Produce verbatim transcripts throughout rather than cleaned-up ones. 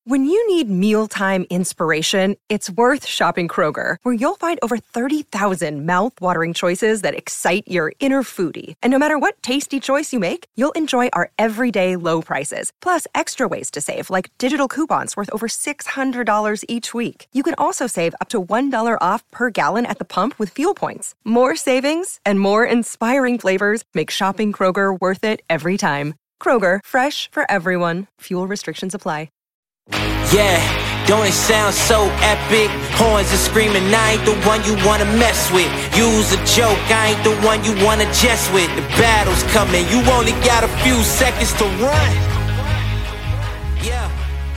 When you need mealtime inspiration, it's worth shopping Kroger, where you'll find over thirty thousand mouth-watering choices that excite your inner foodie. And no matter what tasty choice you make, you'll enjoy our everyday low prices, plus extra ways to save, like digital coupons worth over six hundred dollars each week. You can also save up to one dollar off per gallon at the pump with fuel points. More savings and more inspiring flavors make shopping Kroger worth it every time. Kroger, fresh for everyone. Fuel restrictions apply. Yeah, don't it sound so epic? Horns are screaming, I ain't the one you wanna mess with. Use a joke, I ain't the one you wanna jest with. The battle's coming, you only got a few seconds to run. Yeah.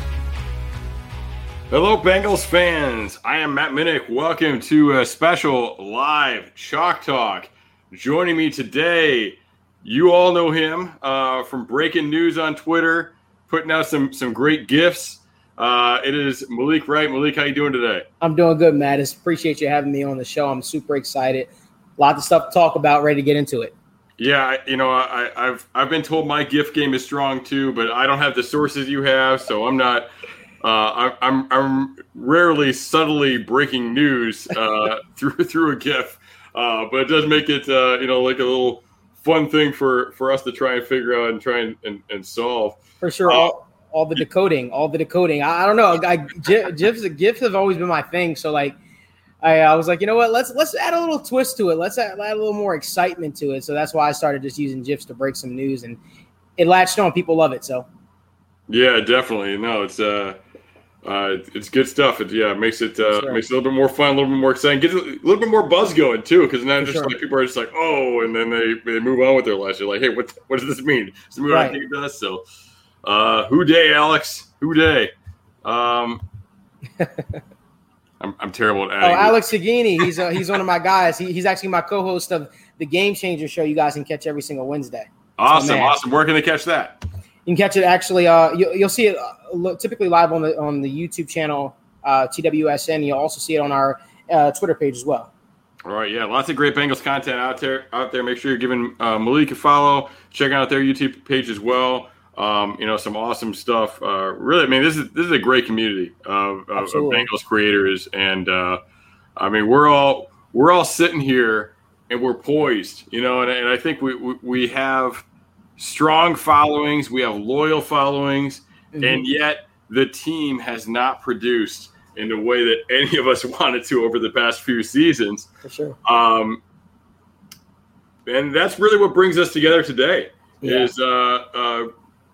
Hello, Bengals fans. I am Matt Minnick. Welcome to a special live Chalk Talk. Joining me today, you all know him uh, from breaking news on Twitter, putting out some some great gifts. Uh, it is Malik Wright. Malik, how you doing today? I'm doing good, Matt. I appreciate you having me on the show. I'm super excited. Lots of stuff to talk about. Ready to get into it. Yeah, you know, I, I've I've been told my gift game is strong too, but I don't have the sources you have, so I'm not. Uh, I'm I'm rarely subtly breaking news uh, through through a GIF, uh, but it does make it uh, you know like a little fun thing for, for us to try and figure out and try and, and, and solve. For sure. Uh, all the decoding, all the decoding. I, I don't know. I, GIFs, GIFs have always been my thing. So like, I, I was like, you know what? Let's let's add a little twist to it. Let's add, add a little more excitement to it. So that's why I started just using GIFs to break some news, and it latched on. People love it. So. Yeah, definitely. No, it's uh, uh, it's good stuff. It yeah, it makes it uh, sure. makes it a little bit more fun, a little bit more exciting, gets a little bit more buzz going too. Because now just sure. like people are just like, oh, and then they, they move on with their lives. You're like, hey, what what does this mean? Does it mean what I think it does? So. Uh, who day, Alex? Who day? Um, I'm I'm terrible at adding. Oh, Alex Sagini. He's uh, he's one of my guys. He, he's actually my co-host of the Game Changer show. You guys can catch every single Wednesday. Awesome, awesome. Where can they catch that? You can catch it actually. Uh, you, you'll see it uh, typically live on the on the YouTube channel uh, T W S N. You'll also see it on our uh, Twitter page as well. All right, yeah, lots of great Bengals content out there. Out there, make sure you're giving uh, Malik a follow. Check out their YouTube page as well. Um, you know, some awesome stuff. Uh, really, I mean, this is this is a great community of, of, of Bengals creators, and uh, I mean, we're all we're all sitting here and we're poised, you know, and, and I think we, we we have strong followings, we have loyal followings, mm-hmm. and yet the team has not produced in the way that any of us wanted to over the past few seasons. For sure. Um, and that's really what brings us together today. Yeah. Is uh, uh,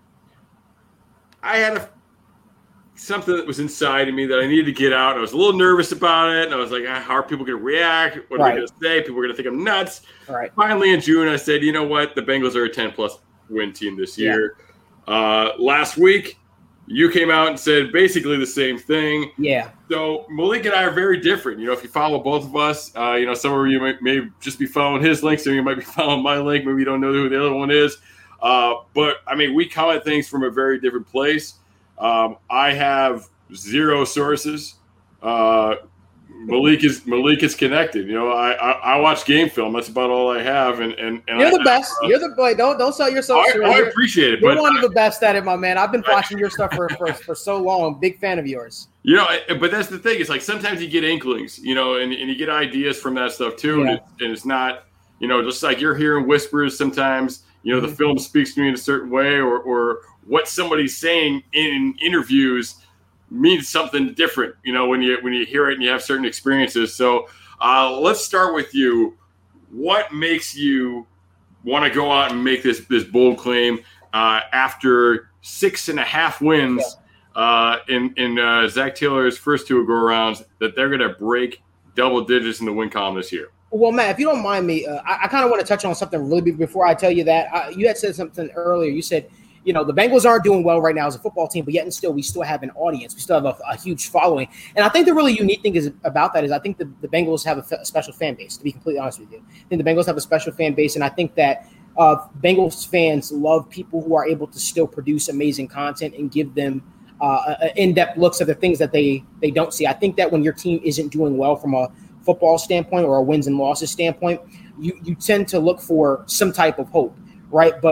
I had a, something that was inside of me that I needed to get out. I was a little nervous about it, and I was like, ah, how are people going to react? What are right. they going to say? People are going to think I'm nuts. Right. Finally, in June, I said, you know what? The Bengals are a ten-plus win team this year. Yeah. Uh, last week, you came out and said basically the same thing. Yeah. So Malik and I are very different. You know, if you follow both of us, uh, you know, some of you may, may just be following his link, some of you might be following my link. Maybe you don't know who the other one is. Uh, but, I mean, we come at things from a very different place. Um, I have zero sources. Uh, Malik is Malik is connected. You know, I, I, I watch game film. That's about all I have. And, and, and You're I, the best. Uh, You're the boy. Don't don't sell yourself short. I, I appreciate it. You're but one I, of the best at it, my man. I've been watching your stuff for, for, for so long. Big fan of yours. You know, but that's the thing. It's like sometimes you get inklings, you know, and, and you get ideas from that stuff too. Yeah. And, it, and it's not, you know, just like you're hearing whispers sometimes. You know, the mm-hmm. film speaks to me in a certain way, or or what somebody's saying in interviews means something different, you know, when you when you hear it and you have certain experiences. So uh, let's start with you. What makes you want to go out and make this this bold claim uh, after six and a half wins yeah. uh, in in uh, Zach Taylor's first two go-arounds that they're going to break double digits in the win column this year? Well, Matt, if you don't mind me, uh, I, I kind of want to touch on something really big before I tell you that. Uh, you had said something earlier. You said, you know, the Bengals aren't doing well right now as a football team, but yet and still we still have an audience. We still have a, a huge following. And I think the really unique thing is about that is I think the, the Bengals have a, f- a special fan base, to be completely honest with you. I think the Bengals have a special fan base, and I think that uh, Bengals fans love people who are able to still produce amazing content and give them uh, in-depth looks at the things that they, they don't see. I think that when your team isn't doing well from a football standpoint or a wins and losses standpoint, you, you tend to look for some type of hope, right? But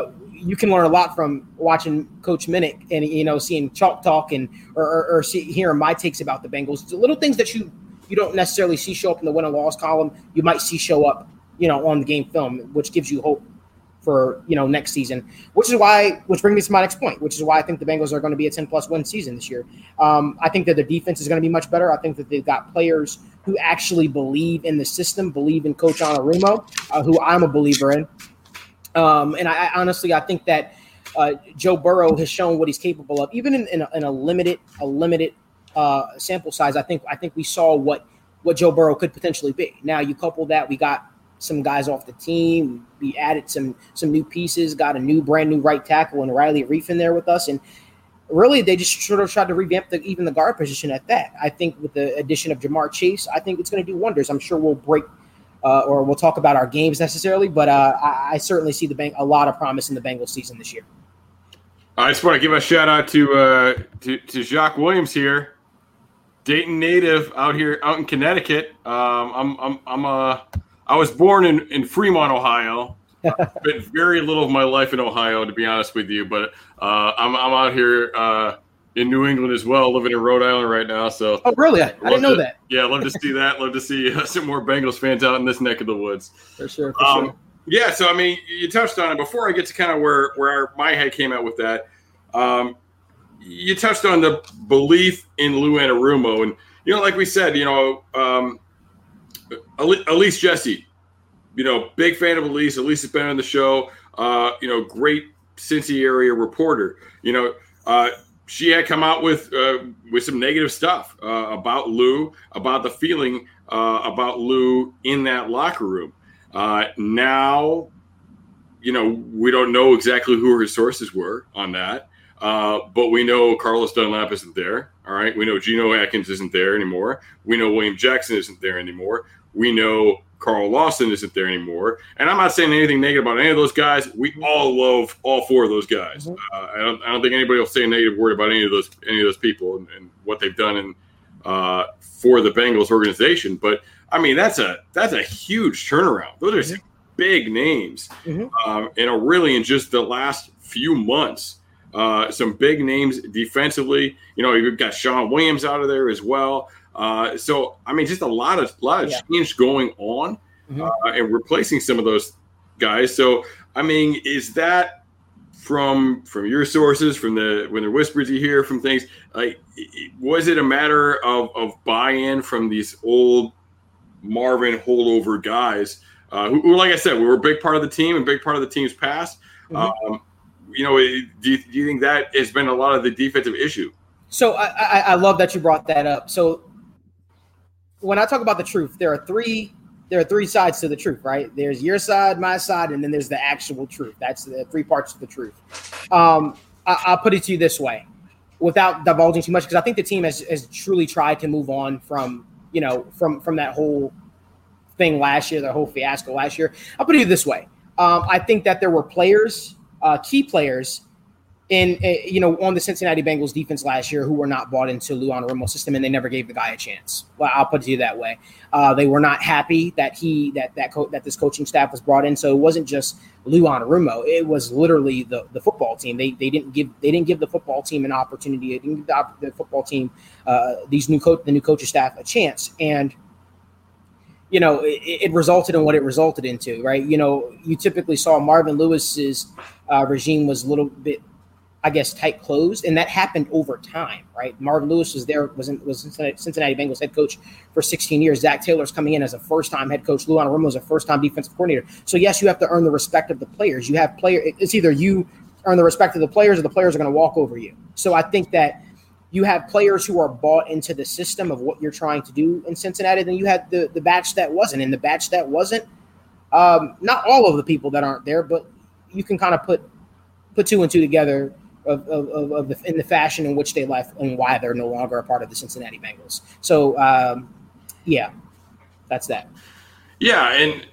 you can learn a lot from watching Coach Minnick and, you know, seeing Chalk Talk and or, or, or see, hearing my takes about the Bengals. The little things that you you don't necessarily see show up in the win and loss column, you might see show up, you know, on the game film, which gives you hope for, you know, next season, which is why, which brings me to my next point, which is why I think the Bengals are going to be a ten plus win season this year. Um, I think that the defense is going to be much better. I think that they've got players who actually believe in the system, believe in Coach Anarumo, uh, who I'm a believer in. Um, and I, I honestly, I think that uh, Joe Burrow has shown what he's capable of, even in, in, a, in a limited, a limited uh, sample size. I think, I think we saw what, what Joe Burrow could potentially be. Now you couple that, we got some guys off the team. We added some some new pieces, got a new brand new right tackle and Riley Reef in there with us. And really they just sort of tried to revamp the, even the guard position at that. I think with the addition of Jamar Chase, I think it's going to do wonders. I'm sure we'll break uh, or we'll talk about our games necessarily, but uh, I, I certainly see the bank a lot of promise in the Bengals season this year. I just want to give a shout out to uh, to, to Jacques Williams here, Dayton native out here out in Connecticut. Um, I'm I'm I'm a I was born in, in Fremont, Ohio. Spent very little of my life in Ohio, to be honest with you. But uh, I'm I'm out here uh, in New England as well, living in Rhode Island right now. So oh, really? I, I didn't know to, that. Yeah, love to see that. Love to see uh, some more Bengals fans out in this neck of the woods. For sure. For um, sure. Yeah. So I mean, you touched on it. Before I get to kind of where where my head came out with that, um, you touched on the belief in Lou Anarumo, and you know, like we said, you know. Um, Elise Jesse, you know, big fan of Elise. Elise has been on the show. Uh, you know, great Cincy area reporter. You know, uh, she had come out with uh, with some negative stuff uh, about Lou, about the feeling uh, about Lou in that locker room. Uh, now, you know, we don't know exactly who her sources were on that, uh, but we know Carlos Dunlap isn't there. All right, we know Geno Atkins isn't there anymore. We know William Jackson isn't there anymore. We know Carl Lawson isn't there anymore. And I'm not saying anything negative about any of those guys. We all love all four of those guys. Uh, I don't I don't think anybody will say a negative word about any of those any of those people and, and what they've done in, uh, for the Bengals organization. But I mean, that's a that's a huge turnaround. Those are some big names. Mm-hmm. Um, and a really in just the last few months, uh, some big names defensively. You know, you've got Sean Williams out of there as well. Uh, so, I mean, just a lot of lot of yeah. change going on mm-hmm. uh, and replacing some of those guys. So, I mean, is that from from your sources, from the when the whispers you hear from things, like was it a matter of, of buy-in from these old Marvin holdover guys uh, who, who, like I said, were a big part of the team and big part of the team's past? Mm-hmm. Um, you know, do you, do you think that has been a lot of the defensive issue? So, I, I, I love that you brought that up. So, when I talk about the truth, there are three there are three sides to the truth, right? There's your side, my side, and then there's the actual truth. That's the three parts of the truth. Um, I, I'll put it to you this way, without divulging too much, because I think the team has, has truly tried to move on from, you know, from from that whole thing last year, the whole fiasco last year. I'll put it to you this way. Um, I think that there were players, uh, key players, in uh, you know, on the Cincinnati Bengals defense last year who were not bought into Lou Anarumo's system, and they never gave the guy a chance. Well, I'll put it to you that way. Uh, they were not happy that he that that co- that this coaching staff was brought in. So it wasn't just Lou Anarumo; it was literally the, the football team. They they didn't give they didn't give the football team an opportunity. They didn't give the, the football team uh, these new coach the new coaching staff a chance, and you know it, it resulted in what it resulted into. Right? You know, you typically saw Marvin Lewis's uh, regime was a little bit, I guess, tight closed, and that happened over time, right? Marvin Lewis was there, was in, was Cincinnati, Cincinnati Bengals head coach for sixteen years. Zach Taylor's coming in as a first-time head coach. Lou Anarumo is a first-time defensive coordinator. So yes, you have to earn the respect of the players. You have player. It's either you earn the respect of the players, or the players are going to walk over you. So I think that you have players who are bought into the system of what you're trying to do in Cincinnati. Then you had the the batch that wasn't, and the batch that wasn't. Um, not all of the people that aren't there, but you can kind of put put two and two together. Of, of, of the, in the fashion in which they left and why they're no longer a part of the Cincinnati Bengals. So, um, yeah, that's that. Yeah, and,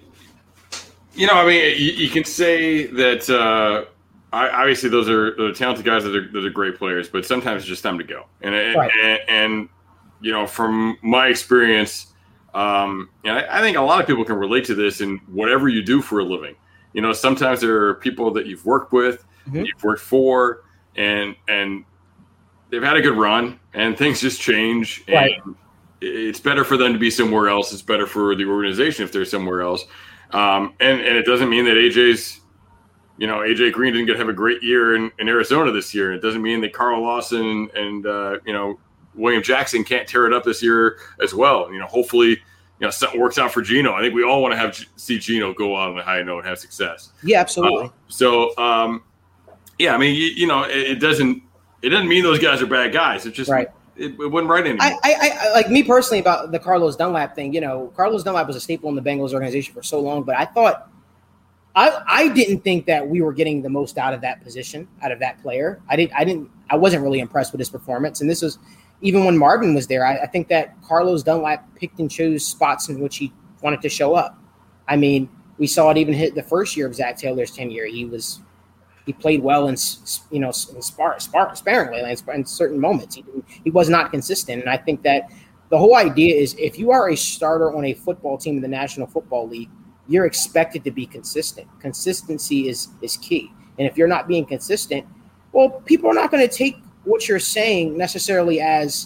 you know, I mean, you, you can say that uh, I, obviously those are, those are talented guys that are, that are great players, but sometimes it's just time to go. And, right. and, and you know, from my experience, um, you know, I, I think a lot of people can relate to this in whatever you do for a living. You know, sometimes there are people that you've worked with, mm-hmm. you've worked for, and and they've had a good run, and things just change. Right. And it's better for them to be somewhere else. It's better for the organization if they're somewhere else. Um, and, and it doesn't mean that A J's, you know, A J Green didn't get to have a great year in, in Arizona this year. It doesn't mean that Carl Lawson and, uh, you know, William Jackson can't tear it up this year as well. You know, hopefully, you know, something works out for Geno. I think we all want to have see Geno go out on a high note and have success. Yeah, absolutely. Uh, so, um, yeah, I mean, you, you know, it, it doesn't it doesn't mean those guys are bad guys. It just right. it, it wasn't right anymore. I, I, I like me personally about the Carlos Dunlap thing. You know, Carlos Dunlap was a staple in the Bengals organization for so long, but I thought I I didn't think that we were getting the most out of that position, out of that player. I didn't I didn't I wasn't really impressed with his performance, and this was even when Marvin was there. I, I think that Carlos Dunlap picked and chose spots in which he wanted to show up. I mean, we saw it even hit the first year of Zach Taylor's tenure. He was he played well in you know in spar, spar, sparingly in, in certain moments. He he was not consistent, and I think that the whole idea is if you are a starter on a football team in the National Football League, you're expected to be consistent. Consistency is is key, and if you're not being consistent, well, people are not going to take what you're saying necessarily as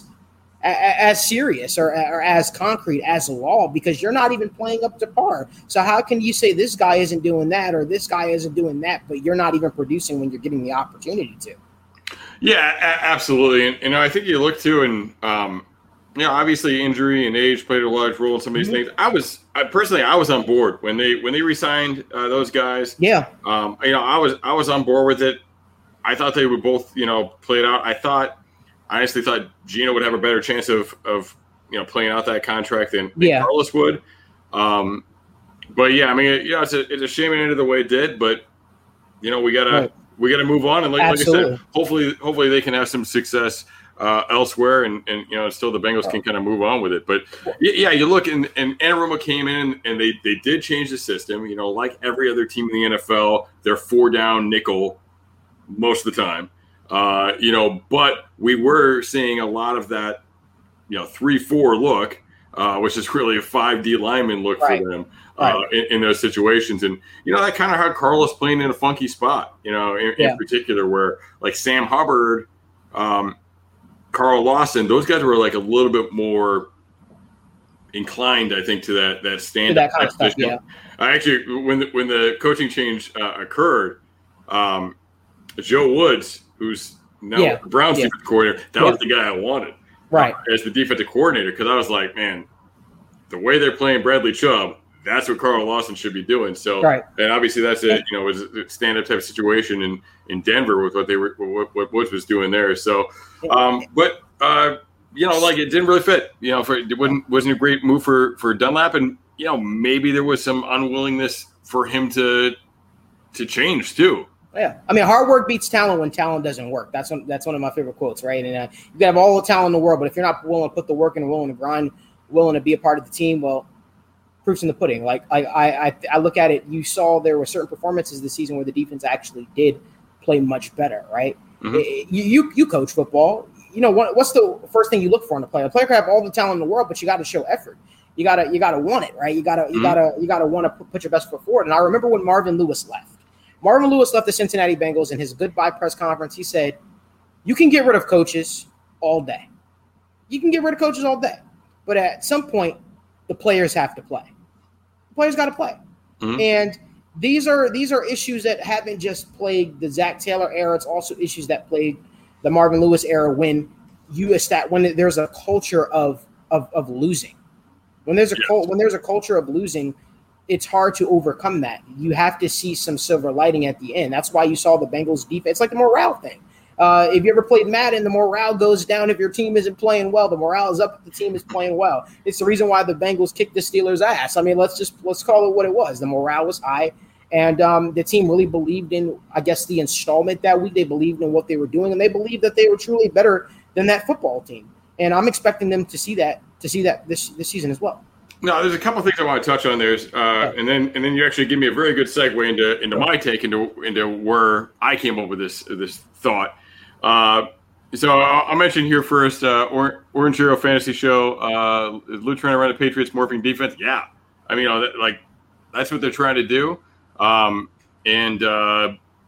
as serious or, or as concrete as law, because you're not even playing up to par. So how can you say this guy isn't doing that or this guy isn't doing that, but you're not even producing when you're getting the opportunity to? Yeah, a- absolutely. And, and I think you look too, and um, you know, obviously injury and age played a large role in some of these mm-hmm. things. I was I, personally, I was on board when they when they re-signed uh, those guys. Yeah, um, you know, I was I was on board with it. I thought they would both, you know, play it out. I thought. I honestly thought Geno would have a better chance of, of you know, playing out that contract than, than yeah. Carlos would. Um, but yeah, I mean, you know, it's a it's a shame it ended the way it did. But you know, we gotta right. we gotta move on. And like, like I said, hopefully, hopefully they can have some success uh, elsewhere, and, and you know, still the Bengals right. can kind of move on with it. But yeah, you look and and Anarumo came in and they they did change the system. You know, like every other team in the N F L, they're four down nickel most of the time. Uh, you know, but we were seeing a lot of that, you know, three four look, uh, which is really a five D lineman look right. for them uh, right. in, in those situations. And, you know, that kind of had Carlos playing in a funky spot, you know, in, yeah. in particular where like Sam Hubbard, um, Carl Lawson, those guys were like a little bit more inclined, I think, to that, that stand that kind of stuff, yeah. I actually, when the, when the coaching change uh, occurred, um, Joe Woods, who's now yeah. the Browns yeah. defensive coordinator, that yeah. was the guy I wanted right. uh, as the defensive coordinator, because I was like, man, the way they're playing Bradley Chubb, that's what Carl Lawson should be doing. So, right. and obviously that's a you know was a stand-up type of situation in, in Denver with what they were what, what Woods was doing there. So, um, but uh, you know, like it didn't really fit. You know, for it wasn't wasn't a great move for for Dunlap, and you know maybe there was some unwillingness for him to to change too. Yeah, I mean, hard work beats talent when talent doesn't work. That's one, that's one of my favorite quotes, right? And uh, you can have all the talent in the world, but if you're not willing to put the work and willing to grind, willing to be a part of the team, well, proof's in the pudding. Like I, I, I, I look at it. You saw there were certain performances this season where the defense actually did play much better, right? Mm-hmm. It, you, you, you coach football. You know what, what's the first thing you look for in a player? A player can have all the talent in the world, but you got to show effort. You gotta, you gotta want it, right? You gotta, you mm-hmm. gotta, you gotta want to put your best foot forward. And I remember when Marvin Lewis left. Marvin Lewis left the Cincinnati Bengals. In his goodbye press conference, he said, you can get rid of coaches all day. You can get rid of coaches all day. But at some point, the players have to play. The players got to play. Mm-hmm. And these are these are issues that haven't just plagued the Zach Taylor era. It's also issues that plagued the Marvin Lewis era when you estat- when there's a culture of of, of losing. When there's a yeah. cult, when there's a culture of losing, it's hard to overcome that. You have to see some silver lighting at the end. That's why you saw the Bengals defense. It's like the morale thing. Uh, if you ever played Madden, the morale goes down if your team isn't playing well. The morale is up if the team is playing well. It's the reason why the Bengals kicked the Steelers' ass. I mean, let's just let's call it what it was. The morale was high, and um, the team really believed in, I guess, the installment that week. They believed in what they were doing, and they believed that they were truly better than that football team. And I'm expecting them to see that to see that this this season as well. No, there's a couple of things I want to touch on there, uh, and then and then you actually give me a very good segue into into my take into into where I came up with this this thought. Uh, so I'll, I'll mention here first, uh, or, Orange Hero Fantasy Show. Uh, is Lou trying to run the Patriots morphing defense? Yeah, I mean, you know, that, like that's what they're trying to do. Um, and uh,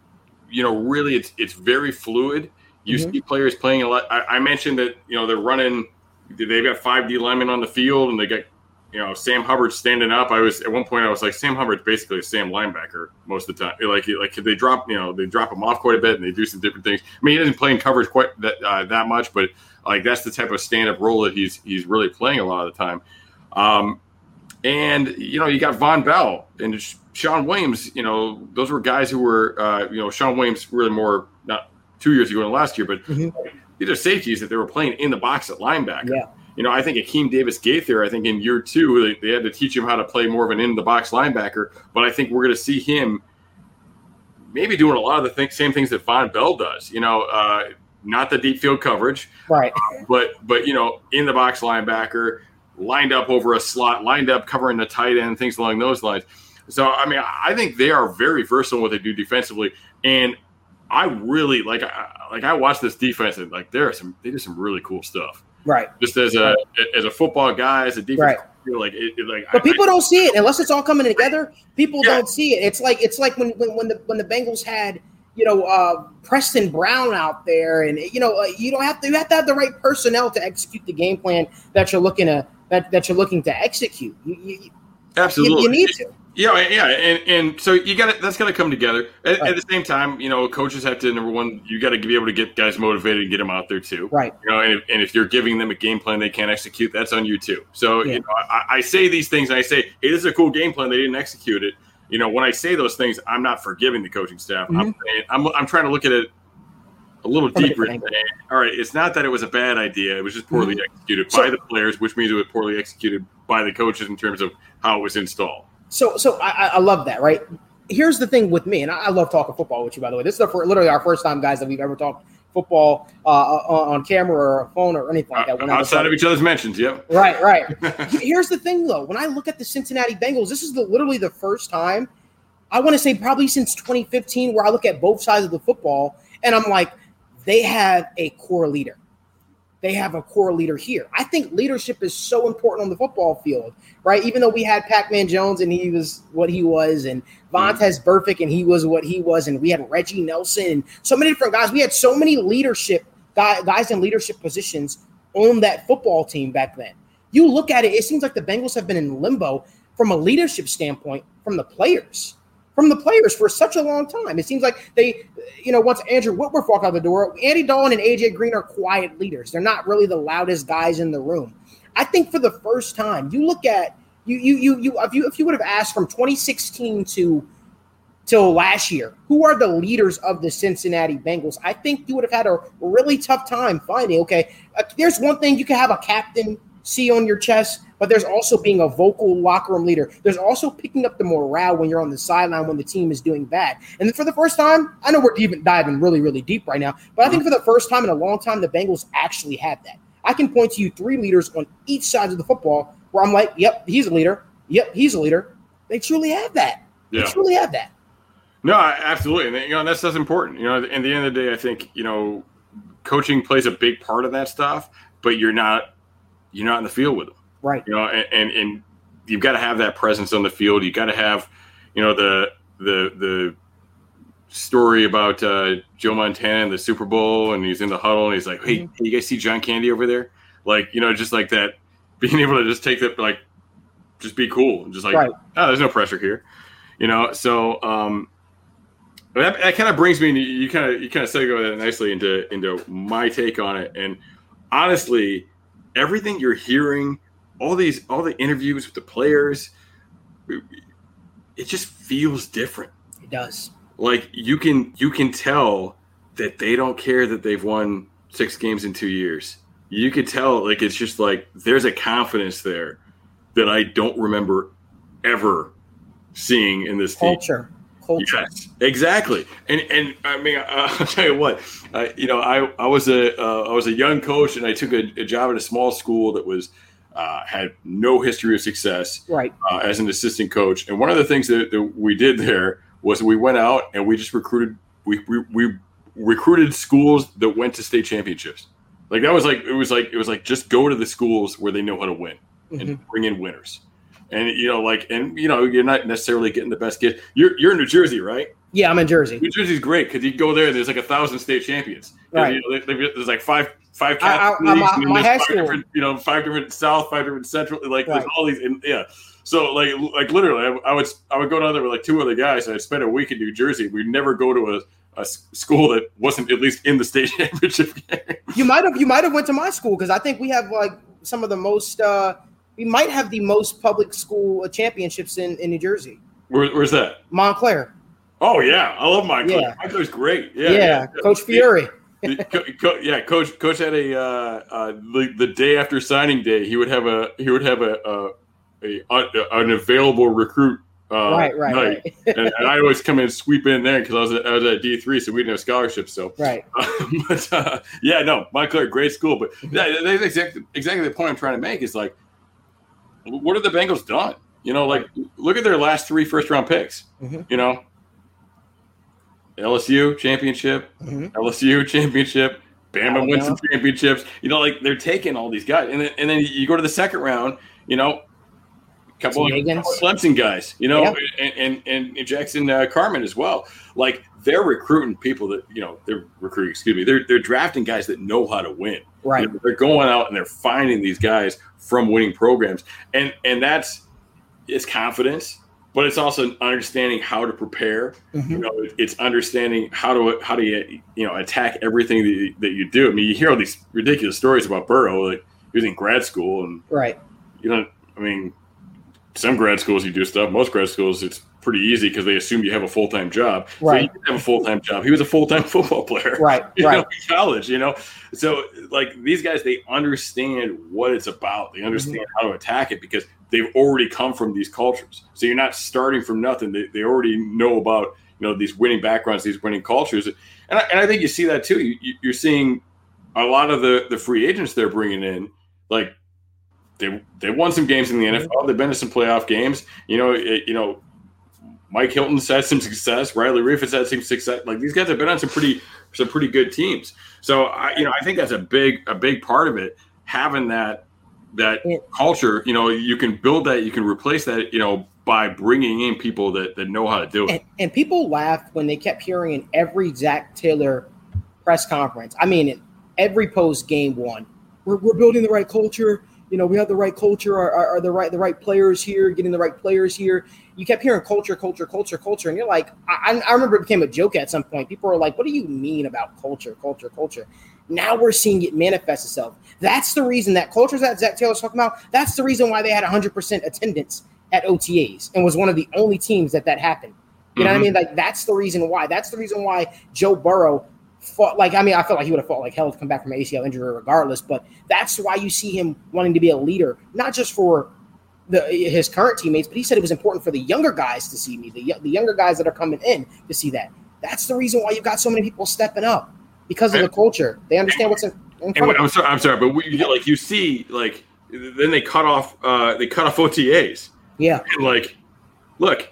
you know, really it's it's very fluid. You Mm-hmm. see players playing a lot. I, I mentioned that, you know, they're running, they've got five D linemen on the field, and they got, you know, Sam Hubbard standing up. I was at one point I was like, Sam Hubbard's basically a Sam linebacker most of the time. Like, like they drop, you know, they drop him off quite a bit, and they do some different things. I mean, he doesn't play in coverage quite that uh, that much, but like that's the type of stand-up role that he's he's really playing a lot of the time. Um, and you know, you got Von Bell and Sean Williams. You know, those were guys who were, uh, you know, Sean Williams really more not two years ago than last year, but mm-hmm. these are safeties that they were playing in the box at linebacker. Yeah. You know, I think Akeem Davis-Gaither, I think in year two, they, they had to teach him how to play more of an in-the-box linebacker. But I think we're going to see him maybe doing a lot of the th- same things that Von Bell does. You know, uh, not the deep field coverage. Right. Uh, but, but you know, in-the-box linebacker, lined up over a slot, lined up covering the tight end, things along those lines. So, I mean, I think they are very versatile in what they do defensively. And I really, like, I, like I watch this defense, and, like, there are some – they do some really cool stuff. Right. Just as a right. as a football guy, as a defense, right. feel like it, it, like. But I, people I, don't see it unless it's all coming together. People yeah. don't see it. It's like it's like when, when when the when the Bengals had you know uh, Preston Brown out there, and you know uh, you don't have to you have to have the right personnel to execute the game plan that you're looking to that, that you're looking to execute. You, you, Absolutely, you, you need to. Yeah, yeah, and and so you got that's got to come together. At, right. at the same time, you know, coaches have to number one, you got to be able to get guys motivated and get them out there too. Right. You know, and if, and if you're giving them a game plan they can't execute, that's on you too. So yeah. you know, I, I say these things and I say, hey, this is a cool game plan. They didn't execute it. You know, when I say those things, I'm not forgiving the coaching staff. Mm-hmm. I'm, saying, I'm I'm trying to look at it a little From deeper. And say, all right, it's not that it was a bad idea. It was just poorly mm-hmm. executed so, by the players, which means it was poorly executed by the coaches in terms of how it was installed. So, so I, I love that, right? Here's the thing with me, and I love talking football with you, by the way. This is the, literally our first time, guys, that we've ever talked football uh, on camera or a phone or anything like that. Uh, outside of each other's mentions, yep. Right, right. Here's the thing, though. When I look at the Cincinnati Bengals, this is the, literally the first time, I want to say probably since twenty fifteen, where I look at both sides of the football, and I'm like, they have a core leader. They have a core leader here. I think leadership is so important on the football field, right? Even though we had Pac-Man Jones and he was what he was, and Vontaze Burfict and he was what he was, and we had Reggie Nelson and so many different guys. We had so many leadership guys, guys in leadership positions on that football team back then. You look at it, it seems like the Bengals have been in limbo from a leadership standpoint from the players. From the players for such a long time. It seems like they, you know, once Andrew Whitworth walked out the door, Andy Dalton and A J Green are quiet leaders. They're not really the loudest guys in the room. I think for the first time, you look at you, you, you, you, if you, if you would have asked from twenty sixteen to till last year, who are the leaders of the Cincinnati Bengals? I think you would have had a really tough time finding. Okay, uh, there's one thing you can have a captain see on your chest, but there's also being a vocal locker room leader. There's also picking up the morale when you're on the sideline when the team is doing bad. And for the first time, I know we're even diving really, really deep right now, but I think for the first time in a long time, the Bengals actually have that. I can point to you three leaders on each side of the football where I'm like, yep, he's a leader. Yep, he's a leader. They truly have that. Yeah. They truly have that. No, absolutely. And, you know, that's, that's important. You know, at the end of the day, I think, you know, coaching plays a big part of that stuff, but you're not, you're not in the field with them. Right. You know, and, and, and you've got to have that presence on the field. You got to have, you know, the, the, the story about uh, Joe Montana in the Super Bowl, and he's in the huddle and he's like, hey, mm-hmm. you guys see John Candy over there? Like, you know, just like that, being able to just take that, like, just be cool. And just like, right. oh, there's no pressure here, you know? So, um, that, that kind of brings me, you kind of, you kind of segue that nicely into, into my take on it. And honestly, everything you're hearing, all these, all the interviews with the players, it just feels different. It does. Like you can, you can tell that they don't care that they've won six games in two years. You could tell, like, it's just like, there's a confidence there that I don't remember ever seeing in this team. Culture. Culture. Yes, exactly. And and I mean, I'll tell you what. Uh, you know, I I was a uh, I was a young coach, and I took a, a job at a small school that was uh, had no history of success. Right. Uh, as an assistant coach, and one of the things that, that we did there was we went out and we just recruited. We, we we recruited schools that went to state championships. Like that was like it was like it was like just go to the schools where they know how to win mm-hmm. and bring in winners. And you know, like, and you know, you're not necessarily getting the best kid. You're you're in New Jersey, right? Yeah, I'm in Jersey. New Jersey's great because you go there and there's like a thousand state champions. Right. You know, there's like five five I, I, Catholic leagues, my, and my there's high five school. different, you know, five different South, five different Central. Like Right. there's all these, and, yeah. So like like literally, I, I would I would go down there with like two other guys, and I'd spend a week in New Jersey. We'd never go to a, a school that wasn't at least in the state championship game. You might have you might have went to my school because I think we have like some of the most. Uh, we might have the most public school championships in, in New Jersey. Where, where's that? Montclair. Oh yeah, I love Montclair. Yeah. Montclair's great. Yeah, Yeah, yeah. Coach Fiore. Co- co- yeah, coach. Coach had a uh, uh, the, the day after signing day. He would have a he would have a, a, a, a an available recruit. Uh, Right, right, night. right. and, and I always come in and sweep in there because I was at, I was at D three, so we didn't have scholarships. So Right. Um, but uh, yeah, no, Montclair, great school. But that, that's exactly exactly the point I'm trying to make. Is like, what have the Bengals done? You know, like look at their last three first round picks. Mm-hmm. You know. L S U championship, Mhm. L S U championship, Bama wins some Alabama. championships. You know, like they're taking all these guys, and then and then you go to the second round. You know, a couple of, T. Higgins. couple of Clemson guys. You know, Yeah. and, and and Jackson uh, Carmen as well. Like they're recruiting people that you know they're recruiting. Excuse me, they're they're drafting guys that know how to win. Right. You know, they're going out and they're finding these guys from winning programs, and and that's it's confidence. But it's also understanding how to prepare. Mm-hmm. You know, it's understanding how to how do you you know attack everything that you, that you do. I mean, you hear all these ridiculous stories about Burrow, like he was in grad school, and Right. you know, I mean, some grad schools you do stuff. Most grad schools it's pretty easy because they assume you have a full time job. So Right. he didn't have a full time job. He was a full time football player. Right. You Right. know, in college, you know. So like these guys, they understand what it's about. They understand Mm-hmm. how to attack it because they've already come from these cultures. So you're not starting from nothing. They, they already know about, you know, these winning backgrounds, these winning cultures. And I, and I think you see that too. You, you're seeing a lot of the, the free agents they're bringing in, like they, they won some games in the N F L. They've been to some playoff games. You know, it, you know, Mike Hilton's had some success. Riley Reef has had some success. Like these guys have been on some pretty, some pretty good teams. So I, you know, I think that's a big, a big part of it, having that, that Yeah. culture. You know, you can build that, you can replace that, you know, by bringing in people that, that know how to do it. And, and people laughed when they kept hearing in every Zach Taylor press conference. I mean, in every post game one, we're, we're building the right culture. You know, we have the right culture. Are, are, are the right the right players here? Getting the right players here. You kept hearing culture, culture, culture, culture, and you're like, I, I remember it became a joke at some point. People were like, "What do you mean about culture, culture, culture?" Now we're seeing it manifest itself. That's the reason that cultures that Zach Taylor's talking about. That's the reason why they had one hundred percent attendance at O T As and was one of the only teams that that happened. You know Mhm. what I mean? Like that's the reason why. That's the reason why Joe Burrow fought. Like I mean, I felt like he would have fought like hell to come back from an A C L injury regardless. But that's why you see him wanting to be a leader, not just for the his current teammates, but he said it was important for the younger guys to see me, the the younger guys that are coming in to see that. That's the reason why you've got so many people stepping up because of the culture. They understand what's in, in And front wait, of I'm them. sorry, I'm sorry, but we, like you see, like then they cut off, uh, they cut off O T As. Yeah, And like, look,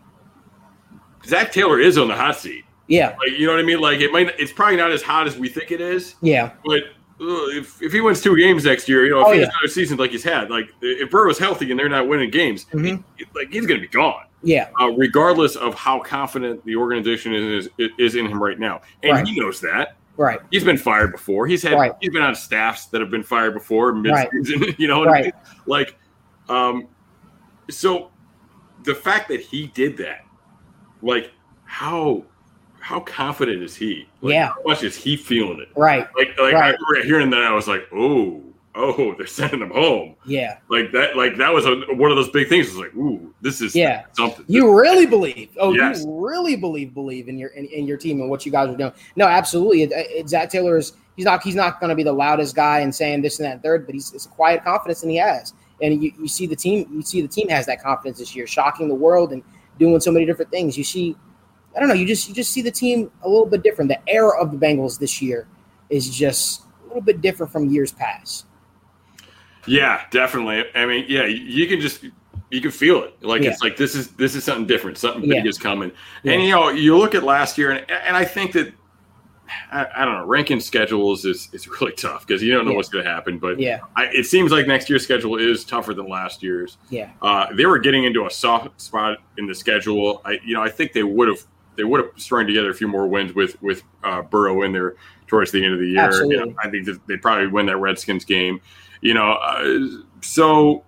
Zach Taylor is on the hot seat. yeah, Like, you know what I mean? Like, it might, it's probably not as hot as we think it is. yeah, But uh, if, if he wins two games next year, you know, if Oh, he yeah. has another season like he's had, like if Burrow's healthy and they're not winning games, Mhm. he- like he's going to be gone. yeah, Uh, regardless of how confident the organization is, is is in him right now, and Right. he knows that. right, He's been fired before. He's had Right. he's been on staffs that have been fired before Right. mid-season. You know what I Right. mean? Like, um, so the fact that he did that, like, how how confident is he? Like, Yeah. how much is he feeling it? right, Like, like I Right. remember hearing that, I was like, oh, oh, they're sending him home. yeah. Like that, like that was a, one of those big things. It was like, ooh, this is Yeah. something. You really believe? Oh, Yes. you really believe believe in your in, in your team and what you guys are doing? No, absolutely. It, it, Zach Taylor is he's not he's not going to be the loudest guy and saying this and that and third, but he's it's a quiet confidence and he has. And you, you see the team you see the team has that confidence this year, shocking the world and doing so many different things. You see, I don't know. You just you just see the team a little bit different. The era of the Bengals this year is just a little bit different from years past. Yeah, definitely. I mean, yeah, you can just you can feel it. Like Yeah. it's like this is this is something different. Something Yeah. big is coming. Yeah. And you know, you look at last year, and and I think that I, I don't know. Ranking schedules is, is really tough because you don't know yeah. what's going to happen. But yeah. I, it seems like next year's schedule is tougher than last year's. Yeah, uh, they were getting into a soft spot in the schedule. I, you know, I think they would have they would have strung together a few more wins with with uh, Burrow in there towards the end of the year. Absolutely. You know, I think that they'd probably win that Redskins game. You know, uh, so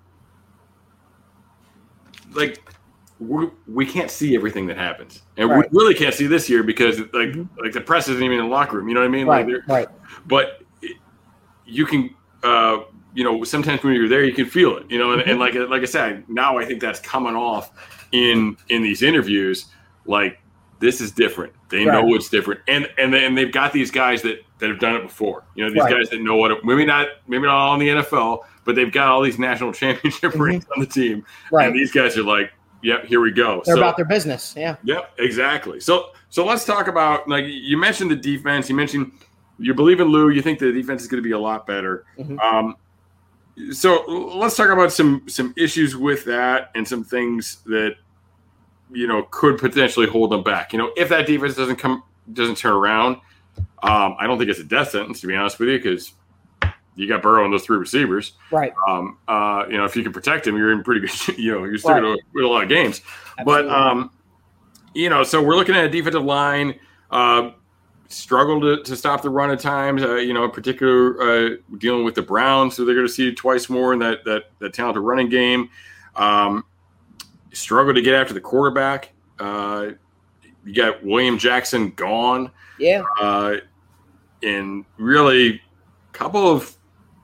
like. We, we can't see everything that happens, and right. we really can't see this year because like mm-hmm. like the press isn't even in the locker room. You know what I mean? Right. Like right. But it, you can, uh, you know, sometimes when you're there, you can feel it. You know, and, mm-hmm. and like like I said, now I think that's coming off in in these interviews. Like this is different. They right. know it's different, and and and they've got these guys that, that have done it before. You know, these right. guys that know what it, maybe not maybe not all in the N F L, but they've got all these national championship mm-hmm. rings on the team. Right. And these guys are like. Yep, here we go. They're so, about their business. Yeah. Yep, exactly. So so let's talk about, like, you mentioned the defense. You mentioned you believe in Lou. You think the defense is going to be a lot better. Mm-hmm. Um, so let's talk about some some issues with that and some things that, you know, could potentially hold them back. You know, if that defense doesn't come doesn't turn around, um, I don't think it's a death sentence, to be honest with you, because you got Burrow and those three receivers. Right. Um, uh, you know, if you can protect him, you're in pretty good, you know, you're still right. going to win a lot of games. Absolutely. But, um, you know, so we're looking at a defensive line, uh, struggle to, to stop the run at times, uh, you know, in particular, uh, dealing with the Browns. So they're going to see twice more in that, that, that talented running game. Um, struggle to get after the quarterback. Uh, you got William Jackson gone. Yeah. Uh, and really a couple of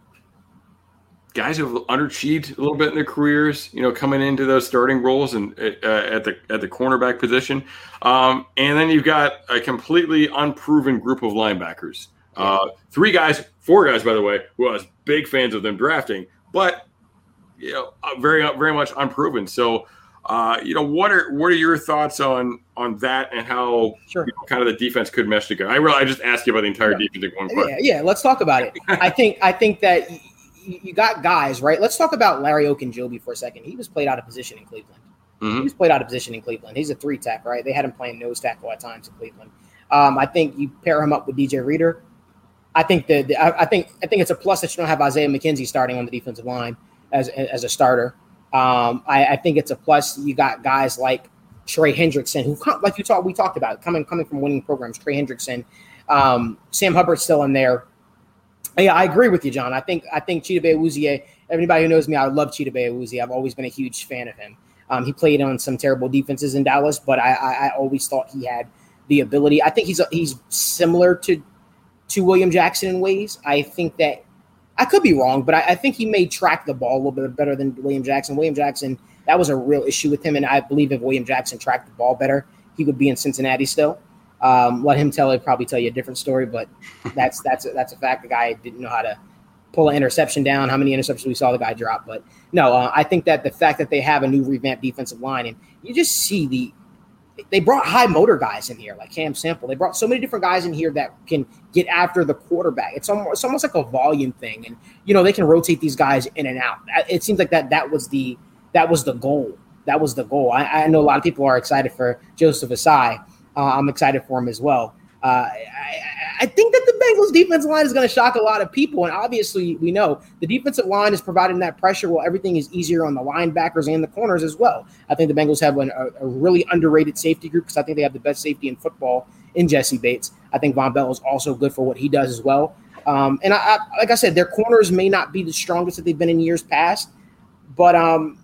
guys who have underachieved a little bit in their careers, you know, coming into those starting roles and uh, at the at the cornerback position, um, and then you've got a completely unproven group of linebackers. Uh, three guys, four guys, by the way, who I was big fans of them drafting, but you know, very very much unproven. So, uh, you know, what are what are your thoughts on on that and how sure. you know, kind of the defense could mesh together? I really I just asked you about the entire yeah. defense in one question. Yeah, yeah, let's talk about it. I think I think that. You got guys, right? Let's talk about Larry Ogunjobi for a second. He was played out of position in Cleveland. Mm-hmm. He was played out of position in Cleveland. He's a three tech, right? They had him playing nose tackle at times in Cleveland. Um, I think you pair him up with D J Reader. I think the, the I, I think I think it's a plus that you don't have Isaiah McKenzie starting on the defensive line as as a starter. Um, I, I think it's a plus. You got guys like Trey Hendrickson, who like you talked we talked about coming coming from winning programs. Trey Hendrickson, um, Sam Hubbard's still in there. Yeah, I agree with you, John. I think I think Chidobe Awuzie, anybody who knows me, I love Chidobe Awuzie. I've always been a huge fan of him. Um, he played on some terrible defenses in Dallas, but I, I, I always thought he had the ability. I think he's a, he's similar to to William Jackson in ways. I think that I could be wrong, but I, I think he may track the ball a little bit better than William Jackson. William Jackson, that was a real issue with him, and I believe if William Jackson tracked the ball better, he would be in Cincinnati still. Um, let him tell it, probably tell you a different story, but that's that's a, that's a fact. The guy didn't know how to pull an interception down. How many interceptions we saw the guy drop? But no, uh, I think that the fact that they have a new revamped defensive line, and you just see the they brought high motor guys in here like Cam Sample. They brought so many different guys in here that can get after the quarterback. It's almost it's almost like a volume thing, and you know they can rotate these guys in and out. It seems like that that was the that was the goal. That was the goal. I, I know a lot of people are excited for Joseph Asai. Uh, I'm excited for him as well. Uh, I, I think that the Bengals defensive line is going to shock a lot of people. And obviously, we know the defensive line is providing that pressure while everything is easier on the linebackers and the corners as well. I think the Bengals have an, a, a really underrated safety group because I think they have the best safety in football in Jesse Bates. I think Von Bell is also good for what he does as well. Um, and I, I, like I said, their corners may not be the strongest that they've been in years past, but um,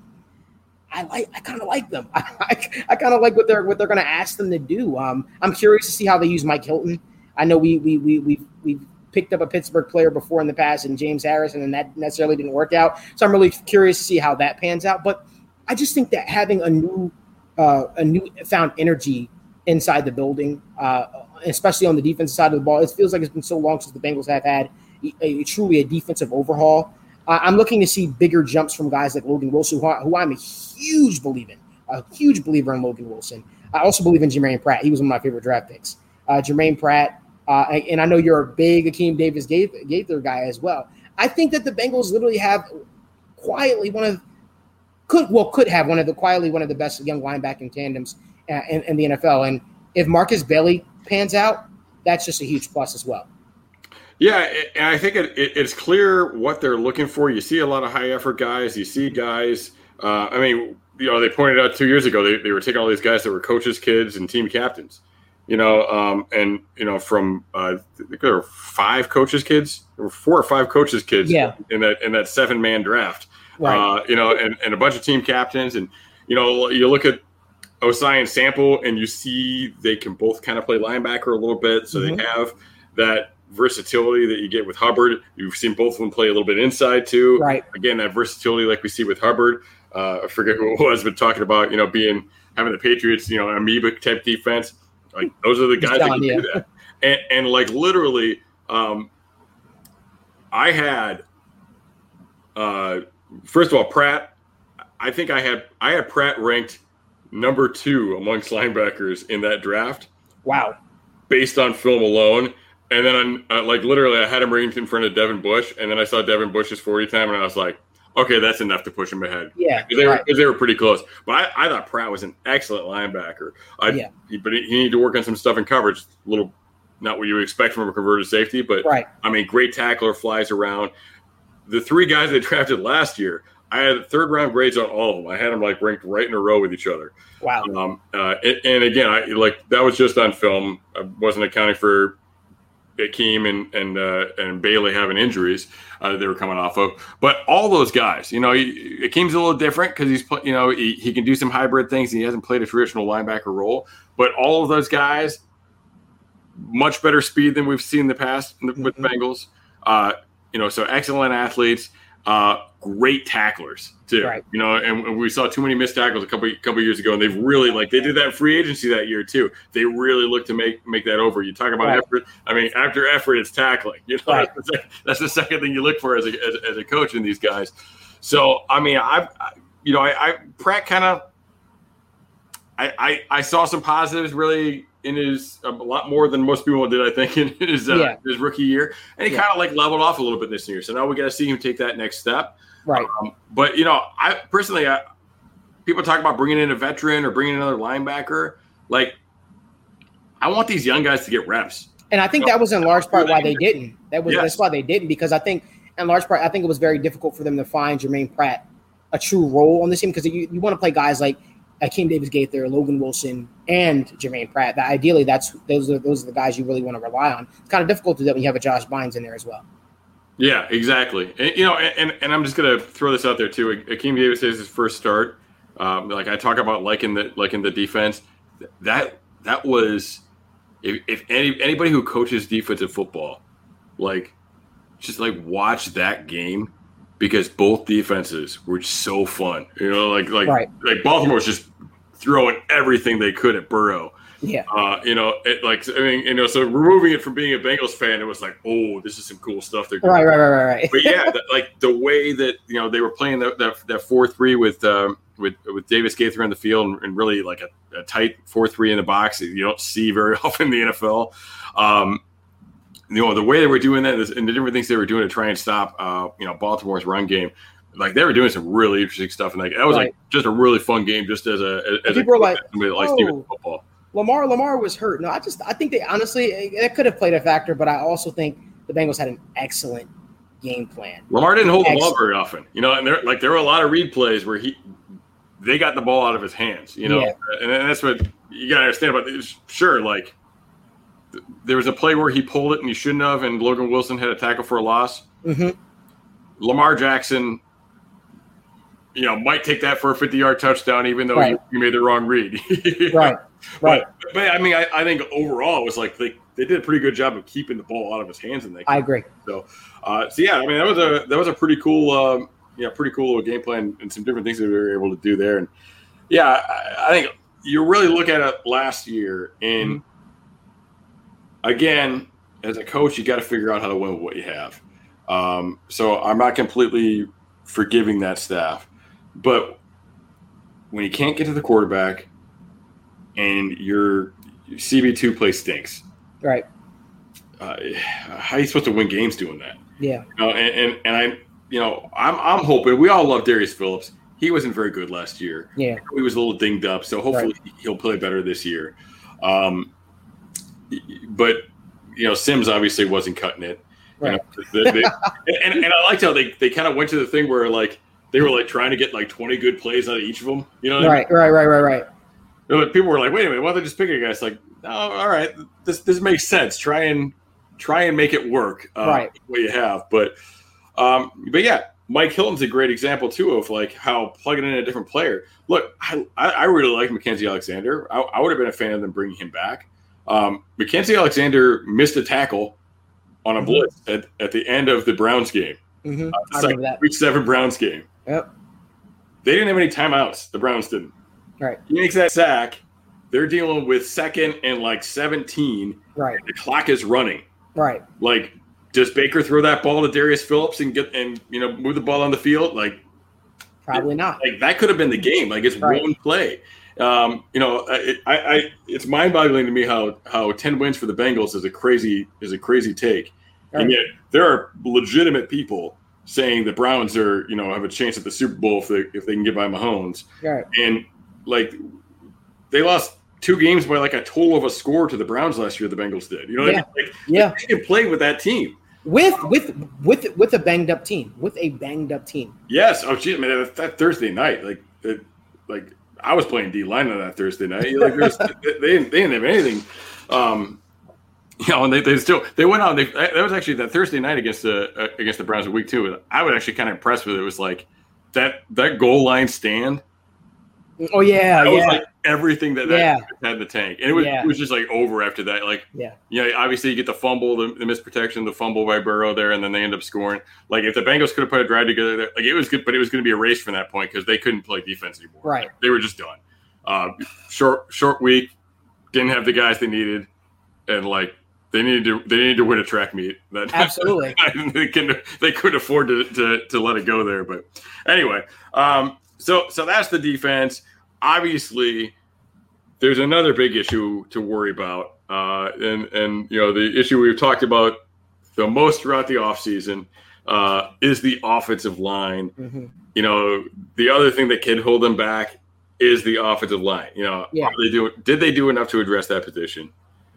I like. I kind of like them. I, I, I kind of like what they're what they're going to ask them to do. Um, I'm curious to see how they use Mike Hilton. I know we we we we we picked up a Pittsburgh player before in the past, and James Harrison, and that necessarily didn't work out. So I'm really curious to see how that pans out. But I just think that having a new uh, a new found energy inside the building, uh, especially on the defensive side of the ball, it feels like it's been so long since the Bengals have had a, a, truly a defensive overhaul. Uh, I'm looking to see bigger jumps from guys like Logan Wilson, who, who I'm a huge believer in, a huge believer in Logan Wilson. I also believe in Jermaine Pratt. He was one of my favorite draft picks. Uh, Jermaine Pratt, uh, and I know you're a big Akeem Davis Gaither guy as well. I think that the Bengals literally have quietly one of could well could have one of the quietly one of the best young linebacking tandems uh, in, in the N F L. And if Marcus Bailey pans out, that's just a huge plus as well. Yeah, and I think it, it, it's clear what they're looking for. You see a lot of high effort guys. You see guys. Uh, I mean, you know, they pointed out two years ago they, they were taking all these guys that were coaches' kids and team captains. You know, um, and you know, from uh, there were five coaches' kids, there were four or five coaches' kids. Yeah. in that in that seven man draft. Right. Uh, you know, and, and a bunch of team captains, and you know, you look at Osai and Sample, and you see they can both kind of play linebacker a little bit, so mm-hmm. they have that versatility that you get with Hubbard. You've seen both of them play a little bit inside too. Right. Again, that versatility like we see with Hubbard. Uh, I forget who it was, but talking about, you know, being having the Patriots, you know, an amoeba type defense. Like those are the guys that can yeah. do that. And, and like literally, um, I had, uh, first of all, Pratt. I think I had I had Pratt ranked number two amongst linebackers in that draft. Wow. Based on film alone. And then, uh, like, literally, I had him ranked in front of Devin Bush, and then I saw Devin Bush's forty time, and I was like, okay, that's enough to push him ahead. Yeah. Because they, right. they were pretty close. But I, I thought Pratt was an excellent linebacker. I, yeah. He, but he needed to work on some stuff in coverage. A little, not what you would expect from a converted safety, but, right. I mean, great tackler, flies around. The three guys they drafted last year, I had third-round grades on all of them. I had them, like, ranked right in a row with each other. Wow. Um, uh, and, and, again, I like that was just on film. I wasn't accounting for Akeem and and uh, and Bailey having injuries uh, that they were coming off of, but all those guys, you know, he, Akeem's a little different because he's, you know, he, he can do some hybrid things. He hasn't played a traditional linebacker role, but all of those guys, much better speed than we've seen in the past with mm-hmm. Bengals. Uh, you know, so excellent athletes, uh, great tacklers too. Right. You know, and we saw too many missed tackles a couple couple years ago, and they've really like they did that in free agency that year too. They really looked to make make that over. You talk about right. effort. I mean, after effort, it's tackling. You know, right. that's, the, that's the second thing you look for as a as, as a coach in these guys. So I mean, I, I you know, I, I Pratt kind of, I, I I saw some positives really in his a lot more than most people did, I think, in his uh, yeah. his rookie year, and he yeah. kind of like leveled off a little bit this year. So now we got to see him take that next step. Right. Um, but, you know, I personally, I, people talk about bringing in a veteran or bringing another linebacker. Like, I want these young guys to get reps. And I think that was in large part why they didn't. That was yes. That's why they didn't, because I think in large part, I think it was very difficult for them to find Jermaine Pratt a true role on this team, because you, you want to play guys like Akeem Davis-Gaither, Logan Wilson, and Jermaine Pratt. That ideally, that's those are those are the guys you really want to rely on. It's kind of difficult to do that when you have a Josh Bynes in there as well. Yeah, exactly. And, you know, and, and I'm just going to throw this out there too. Akeem Davis is his first start. Um, like I talk about liking the liking the defense. That that was if, if any anybody who coaches defensive football, like just like watch that game, because both defenses were so fun. You know, like like right. like Baltimore was just throwing everything they could at Burrow. Yeah. Uh, you know, it, like I mean, you know, so removing it from being a Bengals fan, it was like, oh, this is some cool stuff they're doing. Right, right, right, right, right. But yeah, the, like the way that you know they were playing that that, that four three with um, with with Davis-Gaither in the field, and, and really like a, a tight four three in the box that you don't see very often in the N F L. Um, you know, the way they were doing that and the different things they were doing to try and stop, uh, you know, Baltimore's run game. Like they were doing some really interesting stuff, and like that was right. like just a really fun game, just as a as people a, are like, somebody that likes oh. defensive football. Lamar Lamar was hurt. No, I just I think they honestly that could have played a factor, but I also think the Bengals had an excellent game plan. Lamar didn't hold excellent. the ball very often, you know, and there like there were a lot of read plays where he they got the ball out of his hands, you know, yeah. and, and that's what you got to understand about it. Sure, like th- there was a play where he pulled it and he shouldn't have, and Logan Wilson had a tackle for a loss. Mm-hmm. Lamar Jackson, you know, might take that for a fifty-yard touchdown, even though right. he, he made the wrong read. right. Right. But, but I mean, I, I think overall it was like they, they did a pretty good job of keeping the ball out of his hands. And they I agree. So, uh, so yeah, I mean that was a that was a pretty cool, um, yeah, pretty cool little game plan and some different things that we were able to do there. And yeah, I, I think you really look at it last year, and mm-hmm. again, as a coach, you got to figure out how to win with what you have. Um, so I'm not completely forgiving that staff, but when you can't get to the quarterback, and your C B two play stinks. Right. Uh, how are you supposed to win games doing that? Yeah. You know, and, and and I, you know, I'm I'm hoping we all love Darius Phillips. He wasn't very good last year. Yeah. He was a little dinged up, so hopefully right. he'll play better this year. Um, but you know, Sims obviously wasn't cutting it. Right. You know, they, they, and, and I liked how they, they kind of went to the thing where like they were like trying to get like twenty good plays out of each of them. You know what right, I mean? right, right, right, right. You know, people were like, wait a minute, why don't they just pick a guy? It's like, oh, all right, this this makes sense. Try and try and make it work. Uh, right. What you have, but um, but yeah, Mike Hilton's a great example too of like how plugging in a different player. Look, I I really like Mackenzie Alexander. I, I would have been a fan of them bringing him back. Um, Mackenzie Alexander missed a tackle on a mm-hmm. blitz at, at the end of the Browns game. Mm-hmm. Uh, I remember that. Week seven Browns game. Yep. They didn't have any timeouts. The Browns didn't. Right. He makes that sack. They're dealing with second and like seventeen. Right. The clock is running. Right. Like, does Baker throw that ball to Darius Phillips and get and you know move the ball on the field? Like, probably it, not. Like that could have been the game. Like it's right. one play. Um, you know, it, I, I it's mind-boggling to me how how ten wins for the Bengals is a crazy is a crazy take, right. And yet there are legitimate people saying the Browns are you know have a chance at the Super Bowl if they if they can get by Mahomes. Right. And like they lost two games by like a total of a score to the Browns last year. The Bengals did. You know, yeah, what I mean? Like, yeah. They can play with that team. With with with with a banged up team, with a banged up team. Yes. Oh, geez, man, that, that Thursday night, like, it, like I was playing D line on that Thursday night. Like, was, they, they didn't they didn't have anything. Um, you know, and they, they still they went on. They, that was actually that Thursday night against the uh, against the Browns in week two. I was actually kind of impressed with it. It was like that that goal line stand. Oh yeah, that yeah. was like everything that, that yeah. had in the tank, and it was yeah. it was just like over after that. Like yeah, you know, obviously you get the fumble, the, the missed protection, the fumble by Burrow there, and then they end up scoring. Like if the Bengals could have put a drive together, there, like it was good, but it was going to be erased from that point because they couldn't play defense anymore. Right, like, they were just done. Uh, short short week, didn't have the guys they needed, and like they needed to they needed to win a track meet. That, absolutely, they couldn't they couldn't afford to, to to let it go there. But anyway, um, so so that's the defense. Obviously, there's another big issue to worry about, uh, and and you know the issue we've talked about the most throughout the offseason uh, is the offensive line. Mm-hmm. You know, the other thing that can hold them back is the offensive line. You know, yeah. are they do did they do enough to address that position?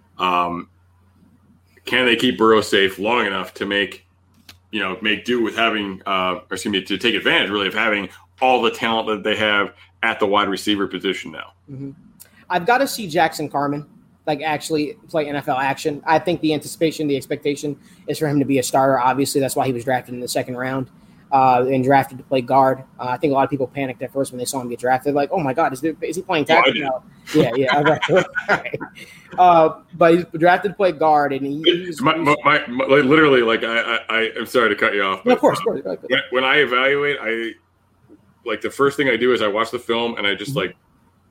Um, can they keep Burrow safe long enough to make you know make do with having, uh, or excuse me, to take advantage really of having all the talent that they have at the wide receiver position now? Mm-hmm. I've got to see Jackson Carman like actually play N F L action. I think the anticipation, the expectation is for him to be a starter. Obviously, that's why he was drafted in the second round uh, and drafted to play guard. Uh, I think a lot of people panicked at first when they saw him get drafted. Like, oh my God, is, there, is he playing tackle? Oh, yeah, yeah. Right. right. Uh, but he's drafted to play guard, and he, he's, my, my, my, my, like, literally, like I, I, I'm sorry to cut you off. But, no, of course, of course. When, when I evaluate, I like the first thing I do is I watch the film and I just mm-hmm. like,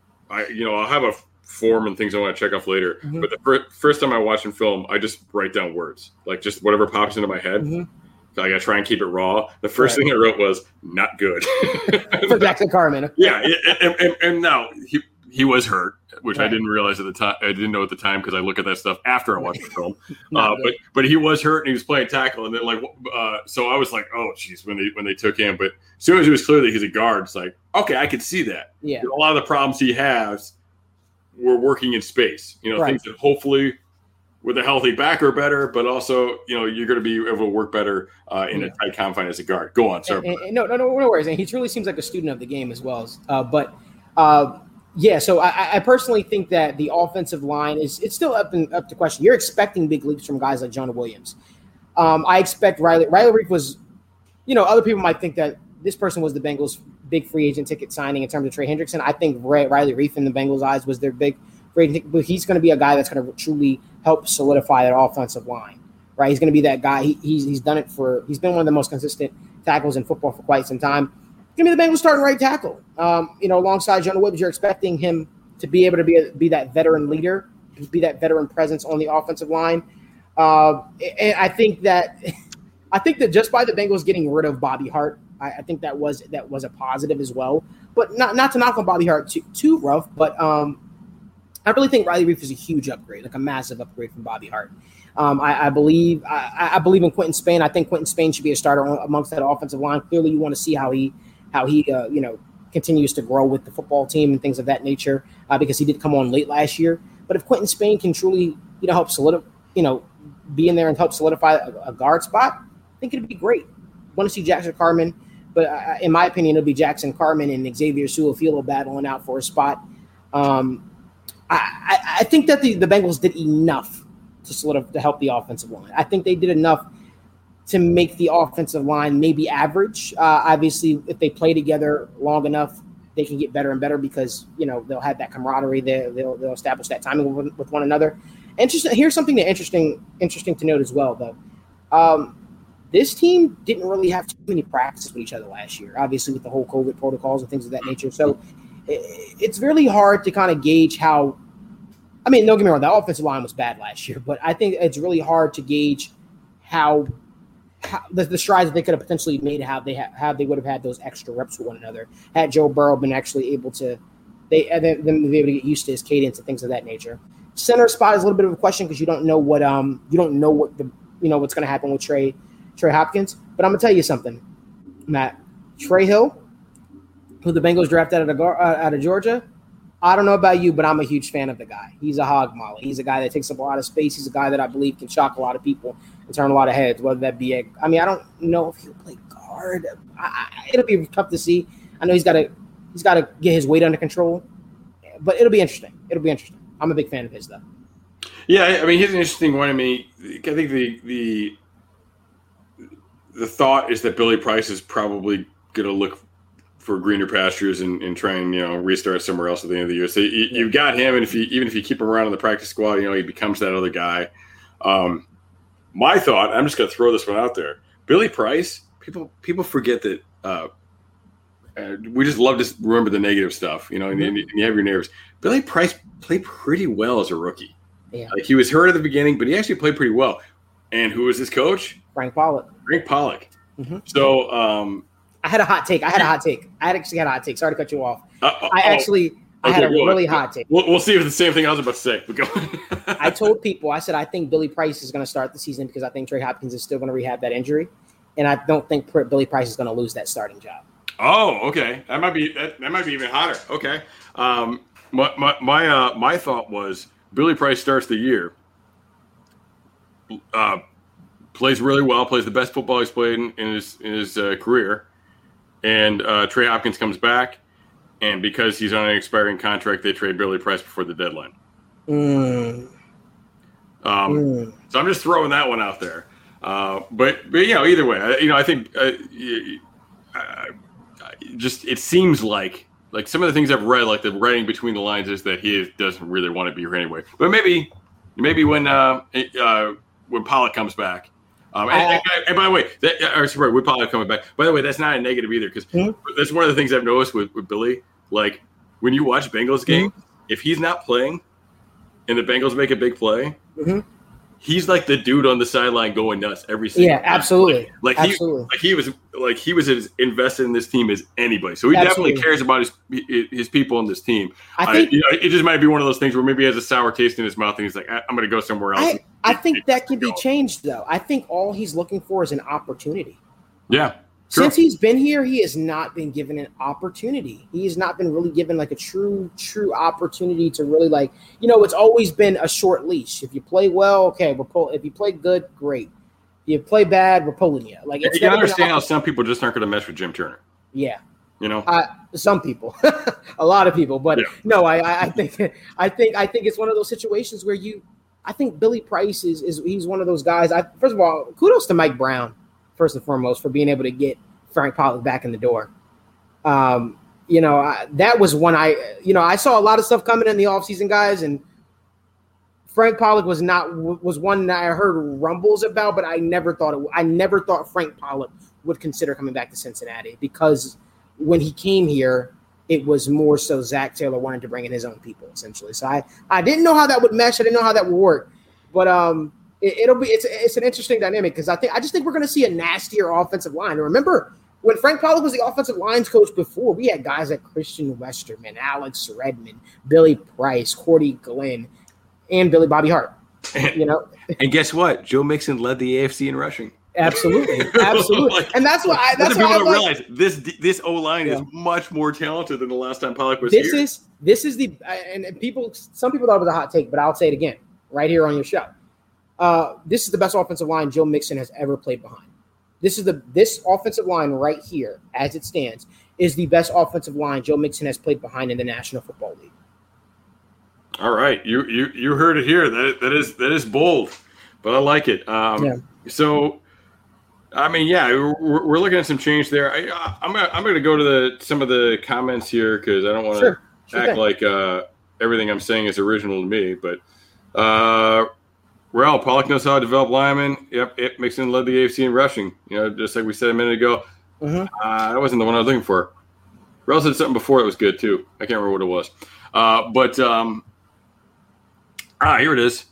I you know I'll have a form and things I want to check off later. Mm-hmm. But the fir- first time I watch in film, I just write down words, like just whatever pops into my head. Mm-hmm. Like I try and keep it raw. The first right. thing I wrote was not good for Jackson Carman. Yeah, and, and, and now he he was hurt, which right. I didn't realize at the time. I didn't know at the time because I look at that stuff after I watch the film. uh, but but he was hurt and he was playing tackle, and then like uh, so I was like, oh geez, when they when they took him. But as soon as it was clear that he's a guard, it's like okay, I could see that. Yeah, a lot of the problems he has were working in space. You know, right. things that hopefully with a healthy backer better, but also you know you're going to be able to work better uh, in yeah. a tight confine as a guard. Go on, sir. And, and, no, no, no, no worries. And he truly seems like a student of the game as well. Uh, but. Uh, Yeah, so I, I personally think that the offensive line is it's still up in, up to question. You're expecting big leaps from guys like Jonah Williams. Um, I expect Riley Riley Reiff was, you know, other people might think that this person was the Bengals' big free agent ticket signing in terms of Trey Hendrickson. I think Riley Reiff in the Bengals' eyes was their big free agent ticket, but he's going to be a guy that's going to truly help solidify that offensive line, right? He's going to be that guy. He, he's he's done it for – he's been one of the most consistent tackles in football for quite some time. Give me the Bengals starting right tackle. Um, you know, alongside Jonah Williams, you're expecting him to be able to be a, be that veteran leader, be that veteran presence on the offensive line. Uh, and I think that, I think that just by the Bengals getting rid of Bobby Hart, I, I think that was that was a positive as well. But not not to knock on Bobby Hart too, too rough, but um, I really think Riley Reiff is a huge upgrade, like a massive upgrade from Bobby Hart. Um, I, I believe I, I believe in Quentin Spain. I think Quentin Spain should be a starter amongst that offensive line. Clearly, you want to see how he. how he, uh, you know, continues to grow with the football team and things of that nature uh, because he did come on late last year. But if Quentin Spain can truly, you know, help solidify, you know, be in there and help solidify a, a guard spot, I think it'd be great. Want to see Jackson Carman, but uh, in my opinion, it'll be Jackson Carman and Xavier Su'a-Filo battling out for a spot. Um, I, I, I think that the, the Bengals did enough to sort of to help the offensive line. I think they did enough to make the offensive line maybe average. Uh, obviously, if they play together long enough, they can get better and better because, you know, they'll have that camaraderie. They, they'll, they'll establish that timing with, with one another. Interesting. Here's something that interesting, interesting to note as well, though. Um, this team didn't really have too many practices with each other last year, obviously with the whole COVID protocols and things of that nature. So it, it's really hard to kind of gauge how – I mean, don't get me wrong, the offensive line was bad last year, but I think it's really hard to gauge how – How, the, the strides that they could have potentially made, how they ha- how they would have had those extra reps with one another. Had Joe Burrow been actually able to, they and then them be able to get used to his cadence and things of that nature. Center spot is a little bit of a question because you don't know what um you don't know what the you know what's going to happen with Trey Trey Hopkins. But I'm gonna tell you something, Matt. Trey Hill, who the Bengals drafted out of uh, out of Georgia. I don't know about you, but I'm a huge fan of the guy. He's a hog molly. He's a guy that takes up a lot of space. He's a guy that I believe can shock a lot of people and turn a lot of heads, whether that be a – I mean, I don't know if he'll play guard. I, I, it'll be tough to see. I know he's got to he's got to get his weight under control, but it'll be interesting. It'll be interesting. I'm a big fan of his, though. Yeah, I mean, he's an interesting one. I mean, I think the the the thought is that Billy Price is probably going to look for greener pastures and, and try and, you know, restart somewhere else at the end of the year. So you, you've got him, and if you even if you keep him around in the practice squad, you know, he becomes that other guy. Um, my thought, I'm just going to throw this one out there. Billy Price, people people forget that uh, uh, we just love to remember the negative stuff, you know, and, mm-hmm. and you have your nerves. Billy Price played pretty well as a rookie. Yeah. Like, he was hurt at the beginning, but he actually played pretty well. And who was his coach? Frank Pollock. Frank Pollock. Mm-hmm. So um, I had a hot take. I had a hot take. I actually had a hot take. Sorry to cut you off. Uh, I actually I okay, had a really on. hot take. We'll, we'll see if it's the same thing I was about to say. But go. I told people, I said, I think Billy Price is going to start the season because I think Trey Hopkins is still going to rehab that injury. And I don't think Billy Price is going to lose that starting job. Oh, okay. That might be that, that might be even hotter. Okay. Um, my my my, uh, my thought was Billy Price starts the year, uh, plays really well, plays the best football he's played in, in his in his uh, career, and uh, Trey Hopkins comes back, and because he's on an expiring contract, they trade Billy Price before the deadline. Mm. Um, mm. So I'm just throwing that one out there. Uh, but but you know, either way, I, you know, I think uh, uh, just it seems like like some of the things I've read, like the writing between the lines, is that he is, doesn't really want to be here anyway. But maybe maybe when uh, uh, when Pollock comes back. Um, and, and, and by the way, that, or sorry, with Pollock coming back. By the way, that's not a negative either, because mm-hmm. that's one of the things I've noticed with, with Billy. Like, when you watch Bengals game, mm-hmm. if he's not playing, and the Bengals make a big play, mm-hmm. he's like the dude on the sideline going nuts every single yeah, time. absolutely. Like, like absolutely. he, like he was, like he was as invested in this team as anybody. So he absolutely. definitely cares about his his people on this team. I think I, you know, it just might be one of those things where maybe he has a sour taste in his mouth, and he's like, I'm going to go somewhere else. I, I think that can be changed, though. I think all he's looking for is an opportunity. Yeah. Sure. Since he's been here, he has not been given an opportunity. He has not been really given like a true, true opportunity to really like, you know, it's always been a short leash. If you play well, okay, we're pull. If you play good, great. If you play bad, we're pulling you. Like, it's you can understand how some people just aren't going to mess with Jim Turner. Yeah. You know, uh, some people, a lot of people, but yeah. no, I, I think, I think, I think it's one of those situations where you, I think Billy Price is, is he's one of those guys. I, first of all, kudos to Mike Brown, first and foremost, for being able to get Frank Pollock back in the door. Um, you know, I, that was one I, you know, I saw a lot of stuff coming in the offseason, guys, and Frank Pollock was not was one that I heard rumbles about, but I never thought it. I never thought Frank Pollock would consider coming back to Cincinnati, because when he came here, it was more so Zach Taylor wanted to bring in his own people, essentially. So I, I didn't know how that would mesh. I didn't know how that would work, but um, it, it'll be it's it's an interesting dynamic, because I think I just think we're going to see a nastier offensive line. And remember, when Frank Pollock was the offensive lines coach before, we had guys like Christian Westerman, Alex Redmond, Billy Price, Cordy Glenn, and Billy Bobby Hart. You know, and guess what? Joe Mixon led the A F C in rushing. Absolutely, absolutely, like, and that's what I. That's what people I don't realize. This this O line yeah. is much more talented than the last time Pollock was this here. This is this is the and people. Some people thought it was a hot take, but I'll say it again right here on your show. Uh, this is the best offensive line Joe Mixon has ever played behind. This is the this offensive line right here, as it stands, is the best offensive line Joe Mixon has played behind in the National Football League. All right, you you you heard it here. That that is that is bold, but I like it. Um, yeah. So, I mean, yeah, we're, we're looking at some change there. I, I'm gonna I'm gonna go to the some of the comments here because I don't want to sure. sure act thing. like uh, everything I'm saying is original to me, but. Uh, Well, Pollock knows how to develop linemen. Yep, it Mixon led the A F C in rushing. You know, just like we said a minute ago. Mm-hmm. Uh, that wasn't the one I was looking for. Rel said something before that was good too. I can't remember what it was. Uh, but um, ah, here it is.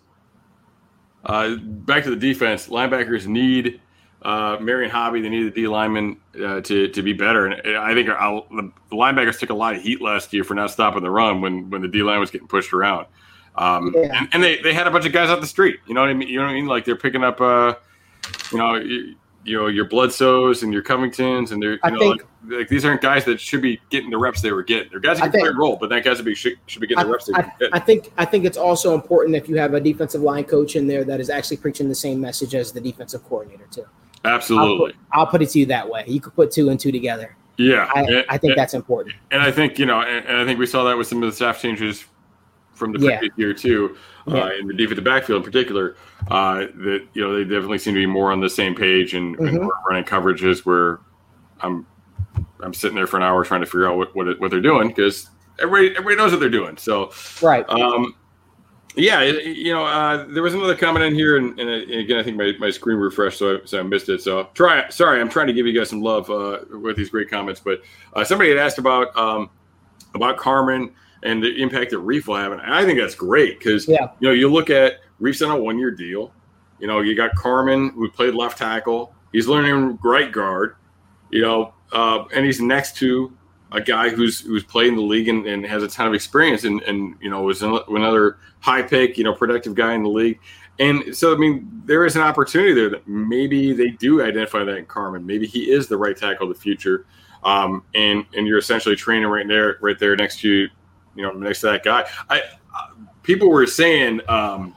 Uh, back to the defense. Linebackers need uh, Marion Hobby. They need the D linemen uh, to to be better. And I think our, the linebackers took a lot of heat last year for not stopping the run when when the D line was getting pushed around. Um, yeah. and, and they, they had a bunch of guys off the street. You know what I mean? You know what I mean? Like they're picking up, uh, you know, you, you know your Bledsoes and your Covingtons, and they're you I know think, like, like these aren't guys that should be getting the reps they were getting. They're guys that can play a role, but that guys should be should, should be getting I, the reps they I, were getting. I think I think it's also important if you have a defensive line coach in there that is actually preaching the same message as the defensive coordinator too. Absolutely, I'll put, I'll put it to you that way. You could put two and two together. Yeah, I, and, I think and, that's important. And I think you know, and, and I think we saw that with some of the staff changes from the yeah. previous year too, uh, yeah. in the defensive backfield in particular, uh, that you know they definitely seem to be more on the same page and, mm-hmm. and running coverages where I'm I'm sitting there for an hour trying to figure out what what, what they're doing because everybody everybody knows what they're doing. So right, um, yeah, it, you know, uh, there was another comment in here, and, and again, I think my, my screen refreshed, so I, so I missed it. So try sorry, I'm trying to give you guys some love uh, with these great comments, but uh, somebody had asked about um, about Carman and the impact that Reef will have. And I think that's great because, yeah. you know, you look at Reef's on a one-year deal. You know, you got Carman, who played left tackle. He's learning right guard, you know, uh, and he's next to a guy who's who's played in the league and, and has a ton of experience and, and you know, was another high pick, you know, productive guy in the league. And so, I mean, there is an opportunity there that maybe they do identify that in Carman. Maybe he is the right tackle of the future. Um, and, and you're essentially training right there, right there next to you, you know, next to that guy. I uh, people were saying, um,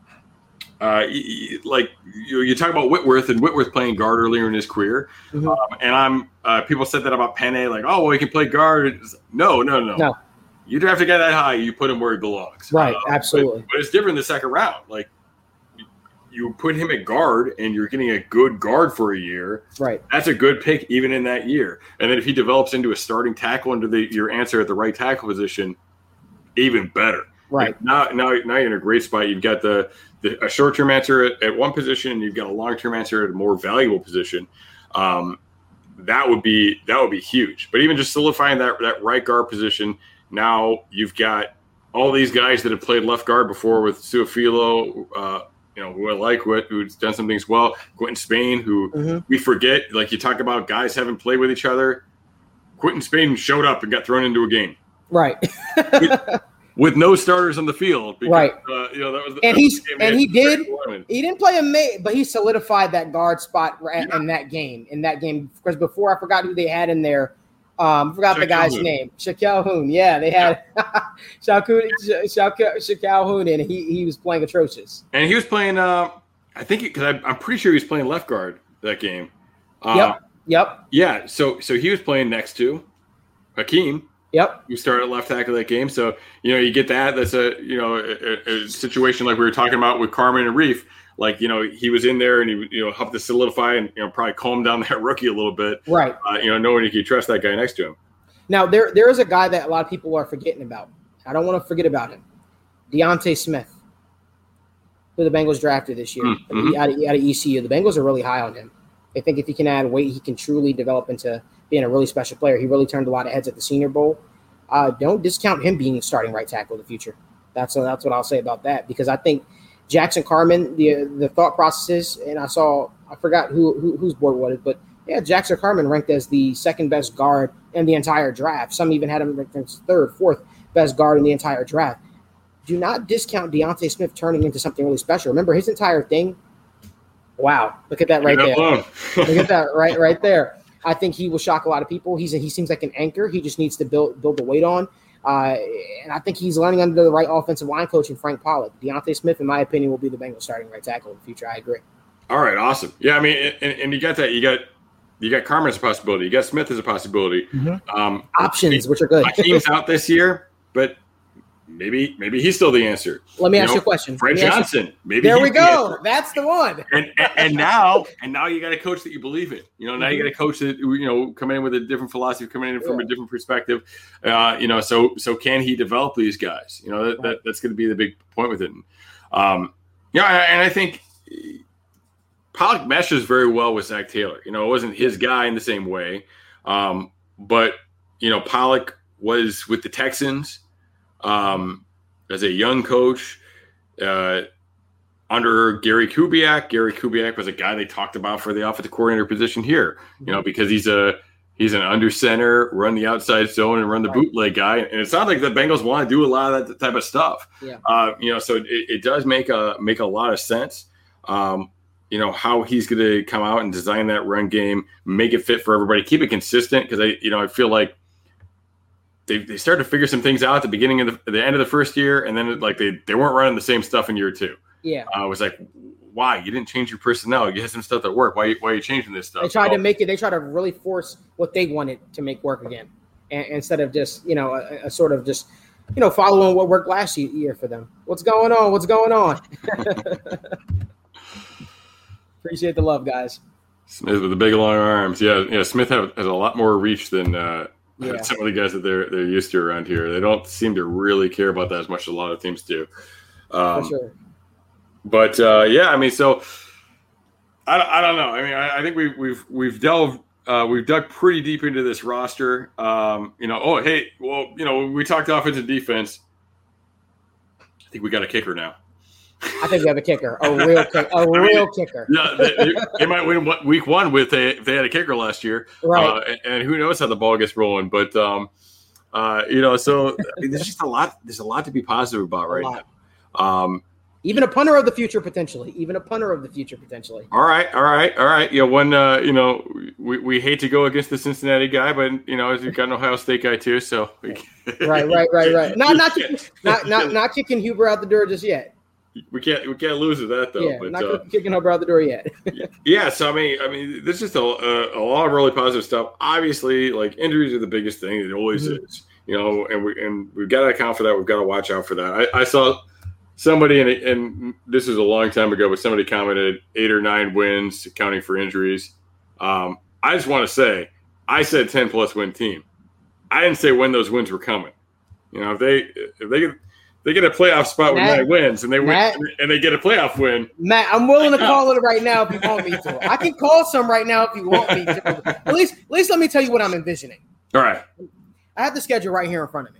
uh, like you, you talk about Whitworth and Whitworth playing guard earlier in his career, mm-hmm. um, and I'm uh, people said that about Penny, like, oh, well, he can play guard. No, no, no, no. You draft a guy that high, you put him where he belongs. Right, uh, absolutely. But, but it's different the second round. Like you, you put him at guard, and you're getting a good guard for a year. Right, that's a good pick even in that year. And then if he develops into a starting tackle into the your answer at the right tackle position, even better. Right. Like now, now, now you're in a great spot. You've got the, the a short-term answer at, at one position, and you've got a long-term answer at a more valuable position. Um, that would be that would be huge. But even just solidifying that that right guard position, now you've got all these guys that have played left guard before with Suafilo, uh, you know, who I like, who, who's done some things well. Quentin Spain, who mm-hmm. we forget, like you talk about guys haven't played with each other. Quentin Spain showed up and got thrown into a game. Right. with, with no starters on the field. Because, right. Uh, you know, that was the, and that he's was and he did. He didn't play a mate, but he solidified that guard spot right yeah. in that game. In that game, because before I forgot who they had in there. Um, I forgot Shaquille the guy's Hoon. name. Shaquille Hoon. Yeah, they had yeah. Shaquille, Shaquille, Shaquille Hoon, and he he was playing atrocious. And he was playing. Uh, I think because I'm pretty sure he was playing left guard that game. Uh, yep. Yep. Yeah. So so he was playing next to Hakeem. Yep. You started left tackle that game. So, you know, you get that. That's a, you know, a, a situation like we were talking about with Carman and Reef. Like, you know, he was in there and he, you know, helped to solidify and, you know, probably calm down that rookie a little bit. Right. Uh, you know, knowing you can trust that guy next to him. Now, there there is a guy that a lot of people are forgetting about. I don't want to forget about him. Deontay Smith, who the Bengals drafted this year mm-hmm. out, of, out of E C U. The Bengals are really high on him. They think if he can add weight, he can truly develop into being a really special player. He really turned a lot of heads at the Senior Bowl. Uh, don't discount him being starting right tackle in the future. That's uh, that's what I'll say about that, because I think Jackson Carman, the the thought processes, and I saw I forgot who, who whose board was it, but yeah, Jackson Carman ranked as the second best guard in the entire draft. Some even had him ranked as third, fourth best guard in the entire draft. Do not discount Deontay Smith turning into something really special. Remember his entire thing. Wow, look at that right there. Look at that right right there. I think he will shock a lot of people. He's a, he seems like an anchor. He just needs to build build the weight on. Uh, and I think he's learning under the right offensive line coach and Frank Pollock. Deontay Smith, in my opinion, will be the Bengals starting right tackle in the future. I agree. All right, awesome. Yeah, I mean, and, and you got that. You got you got Carmen as a possibility. You got Smith as a possibility. Mm-hmm. Um, Options, which are good. Hakeem's out this year, but maybe maybe he's still the answer. Let me you ask know, you a question. Fred Johnson, you. maybe there he's we go. The That's the one. and, and and now and now you got a coach that you believe in. You know, now mm-hmm. you got a coach that you know coming in with a different philosophy, coming in from yeah. a different perspective. Uh, you know, so so can he develop these guys? You know, that, that that's going to be the big point with it. Um, yeah, and I think Pollock meshes very well with Zach Taylor. You know, it wasn't his guy in the same way, um, but you know, Pollock was with the Texans um, as a young coach uh, under Gary Kubiak. Gary Kubiak was a guy they talked about for the offensive coordinator position here. You know, because he's a he's an under center, run the outside zone, and run the right. bootleg guy. And it sounds like the Bengals want to do a lot of that type of stuff. Yeah. Uh, you know, so it, it does make a make a lot of sense. Um, you know, how he's going to come out and design that run game, make it fit for everybody, keep it consistent. Cause I, you know, I feel like they, they started to figure some things out at the beginning of the, the end of the first year. And then it, like they, they weren't running the same stuff in year two. Yeah. Uh, I was like, why? You didn't change your personnel. You had some stuff that worked. Why, why are you changing this stuff? They tried so, to make it, they tried to really force what they wanted to make work again. And, instead of just, you know, a, a sort of just, you know, following what worked last year for them. What's going on? What's going on? Appreciate the love, guys. Smith with the big long arms. Yeah, yeah. Smith have, has a lot more reach than uh, yeah. some of the guys that they're they're used to around here. They don't seem to really care about that as much as a lot of teams do. Um, For sure. But uh, yeah, I mean, so I, I don't know. I mean, I, I think we've we've we've delved uh, we've dug pretty deep into this roster. Um, you know, oh hey, well, you know, we talked offense and defense. I think we got a kicker now. I think we have a kicker, a real, kick, a real mean, kicker. Yeah, they, they might win week one with a, if they had a kicker last year, right? Uh, and, and who knows how the ball gets rolling? But um, uh, you know, so I mean, there's just a lot. There's a lot to be positive about right now. Um, Even a punter of the future potentially. Even a punter of the future potentially. All right, all right, all right. Yeah, one. Uh, you know, we, we hate to go against the Cincinnati guy, but you know, we've got an Ohio State guy too. So we, right, right, right, right. Not not not not not kicking Huber out the door just yet. We can't we can't lose with that though. Yeah, but, not uh, kicking Huber out the door yet. yeah, so I mean, I mean, there's just a, a, a lot of really positive stuff. Obviously, like injuries are the biggest thing. It always mm-hmm. is, you know, and we and we've got to account for that. We've got to watch out for that. I, I saw somebody, and, and this is a long time ago, but somebody commented eight or nine wins accounting for injuries. Um, I just want to say, I said ten plus win team. I didn't say when those wins were coming. You know, if they if they get they get a playoff spot with Matt, nine wins, and they Matt, win and they get a playoff win. Matt, I'm willing to call it right now if you want me to. I can call some right now if you want me to. At least, at least let me tell you what I'm envisioning. All right. I have the schedule right here in front of me.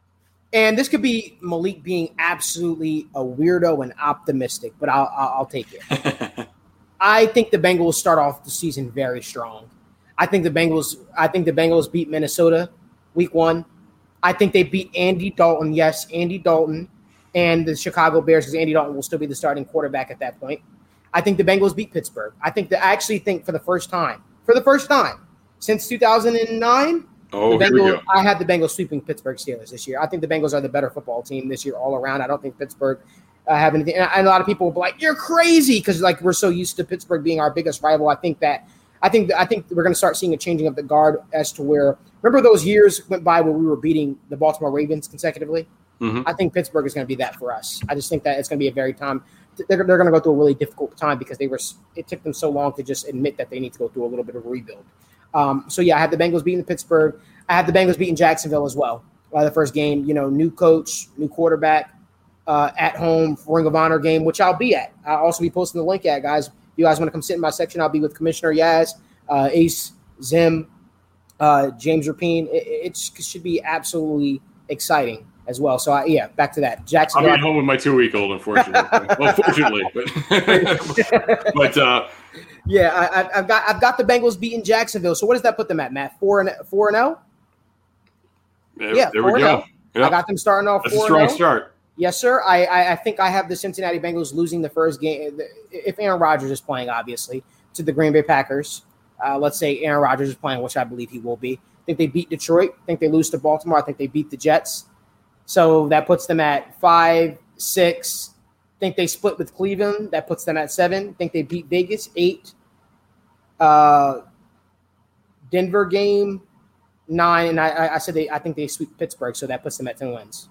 And this could be Malik being absolutely a weirdo and optimistic, but I'll, I'll, I'll take it. I think the Bengals start off the season very strong. I think the Bengals. I think the Bengals beat Minnesota week one. I think they beat Andy Dalton. Yes, Andy Dalton and the Chicago Bears, because Andy Dalton will still be the starting quarterback at that point. I think the Bengals beat Pittsburgh. I think that I actually think for the first time, for the first time since two thousand nine. Oh, the here we Bengals, go. I had the Bengals sweeping Pittsburgh Steelers this year. I think the Bengals are the better football team this year all around. I don't think Pittsburgh uh, have anything. And, and a lot of people will be like, "You're crazy," because like we're so used to Pittsburgh being our biggest rival. I think that I think I think we're going to start seeing a changing of the guard as to where. Remember those years went by where we were beating the Baltimore Ravens consecutively. Mm-hmm. I think Pittsburgh is going to be that for us. I just think that it's going to be a very time. They're, they're going to go through a really difficult time because they were. It took them so long to just admit that they need to go through a little bit of a rebuild. Um, so yeah, I had the Bengals beating Pittsburgh. I had the Bengals beating Jacksonville as well. Uh, the first game, you know, new coach, new quarterback, uh, at home Ring of Honor game, which I'll be at. I'll also be posting the link at, guys. If you guys want to come sit in my section, I'll be with Commissioner Yaz, uh, Ace, Zim, uh, James Rapine. It, it should be absolutely exciting as well. So, I, yeah, back to that. Jacksonville. I'll be at home with my two-week-old, unfortunately. well, fortunately. But, but uh, yeah, I, I've got I've got the Bengals beating Jacksonville. So what does that put them at, Matt? Four and four and zero. Yeah, there we go. Yep. I got them starting off. That's a strong start. Yes, sir. I, I I think I have the Cincinnati Bengals losing the first game if Aaron Rodgers is playing, obviously, to the Green Bay Packers. Uh, let's say Aaron Rodgers is playing, which I believe he will be. I think they beat Detroit. I think they lose to Baltimore. I think they beat the Jets. So that puts them at five, six. Think they split with Cleveland. That puts them at seven. Think they beat Vegas, eight. Uh, Denver game, nine. And I, I said they. I think they sweep Pittsburgh, so that puts them at ten wins.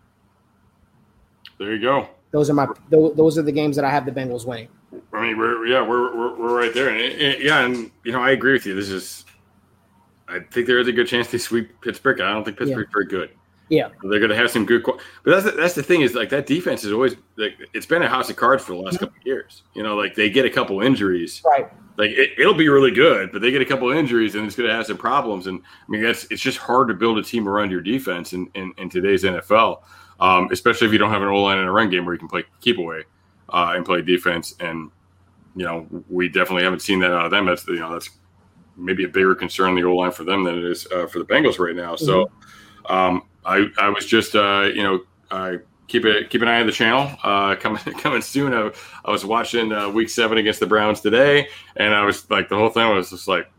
There you go. Those are my. Those are the games that I have the Bengals winning. I mean, we're yeah, we're we're, we're right there, and it, it, yeah, and you know, I agree with you. This is, I think there is a good chance they sweep Pittsburgh. I don't think Pittsburgh's yeah. very good. Yeah, they're going to have some good, but that's the, that's the thing is like that defense is always like it's been a house of cards for the last mm-hmm. couple of years. You know, like they get a couple injuries, right? Like it, it'll be really good, but they get a couple injuries and it's going to have some problems. And I mean, that's it's just hard to build a team around your defense in in, in today's N F L, um, especially if you don't have an O-line and a run game where you can play keep away uh, and play defense. And you know, we definitely haven't seen that out of them. That's you know that's maybe a bigger concern the O-line for them than it is uh, for the Bengals right now. Mm-hmm. So. Um, I, I was just, uh, you know, uh, keep it keep an eye on the channel. Uh, coming coming soon. I, I was watching uh, Week Seven against the Browns today, and I was like, the whole thing was just like,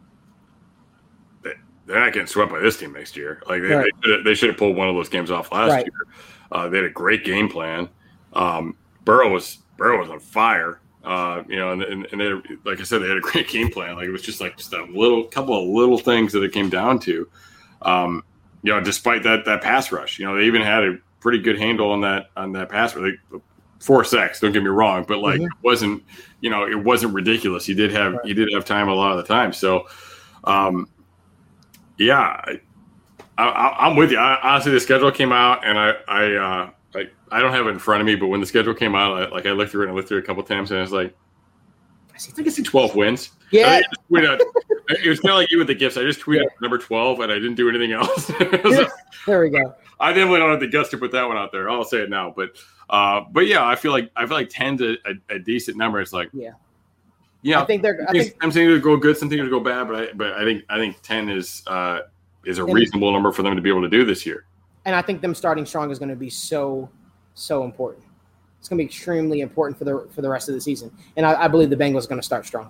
they, they're not getting swept by this team next year. Like they right. they, they should have pulled one of those games off last right. year. Uh, they had a great game plan. Um, Burrow was Burrow was on fire. Uh, you know, and, and, and they, like I said, they had a great game plan. Like it was just like just a little couple of little things that it came down to. Um, You know, despite that that pass rush, you know, they even had a pretty good handle on that on that pass rush. Like, four sacks, don't get me wrong, but like mm-hmm. it wasn't, you know, it wasn't ridiculous. He did have right. he did have time a lot of the time. So, um, yeah, I, I, I'm with you. I, honestly, the schedule came out, and I I, uh, I I don't have it in front of me, but when the schedule came out, I, like I looked through it and I looked through it a couple of times, and I was like, I think I see twelve wins. Yeah. I mean, it was kind of like you with the gifts. I just tweeted yeah. number twelve, and I didn't do anything else. Like, there we go. I definitely don't have the guts to put that one out there. I'll say it now, but uh, but yeah, I feel like I feel like ten's a, a, a decent number. It's like yeah, yeah. I think they're. I think, I'm saying to go good, some things to go bad, but I, but I think I think ten is uh, is a reasonable number for them to be able to do this year. And I think them starting strong is going to be so so important. It's going to be extremely important for the for the rest of the season, and I, I believe the Bengals are going to start strong.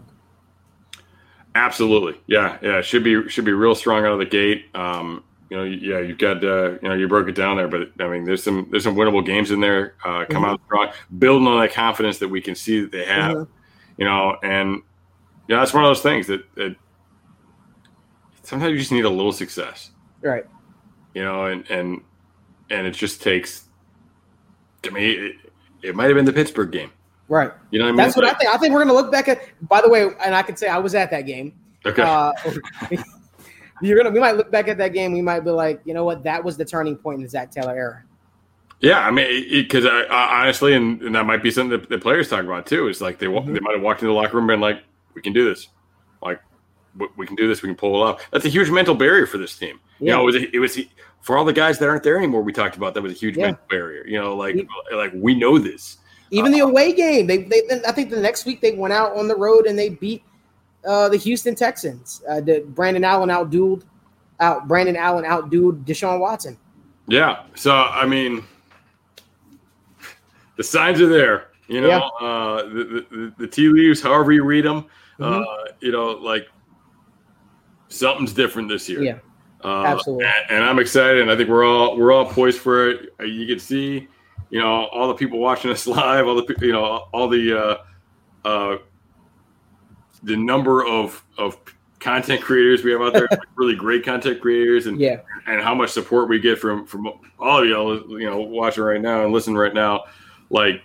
Absolutely, yeah, yeah. Should be should be real strong out of the gate. Um, you know, yeah, you've got uh, you know you broke it down there, but I mean, there's some there's some winnable games in there. Uh, come mm-hmm. out strong, building on that confidence that we can see that they have. Mm-hmm. You know, and yeah, that's one of those things that, that sometimes you just need a little success, right? You know, and and and it just takes. To me, it, it might have been the Pittsburgh game. Right. You know what I mean? That's what like, I think. I think we're going to look back at, by the way, and I can say I was at that game. Okay. Uh, you're gonna, we might look back at that game. We might be like, you know what? That was the turning point in the Zach Taylor era. Yeah. I mean, because I, I honestly, and, and that might be something that the players talk about too. It's like they, mm-hmm. they might have walked into the locker room and been like, we can do this. Like, we, we can do this. We can pull it off. That's a huge mental barrier for this team. Yeah. You know, it was, a, it was, for all the guys that aren't there anymore, we talked about that was a huge yeah. mental barrier. You know, like, yeah. like we know this. Even the away game, they, they, I think the next week they went out on the road and they beat uh, the Houston Texans. Uh, the Brandon Allen outdueled, out Brandon Allen outdueled Deshaun Watson. Yeah, so I mean, the signs are there. You know, yeah. uh, the, the the tea leaves, however you read them. Mm-hmm. Uh, you know, like something's different this year. Yeah, uh, absolutely. And, and I'm excited, and I think we're all we're all poised for it. You can see. You know, all the people watching us live, all the you know, all the uh, uh, the number of of content creators we have out there, really great content creators, and yeah. and how much support we get from from all of y'all, you know, watching right now and listening right now. Like,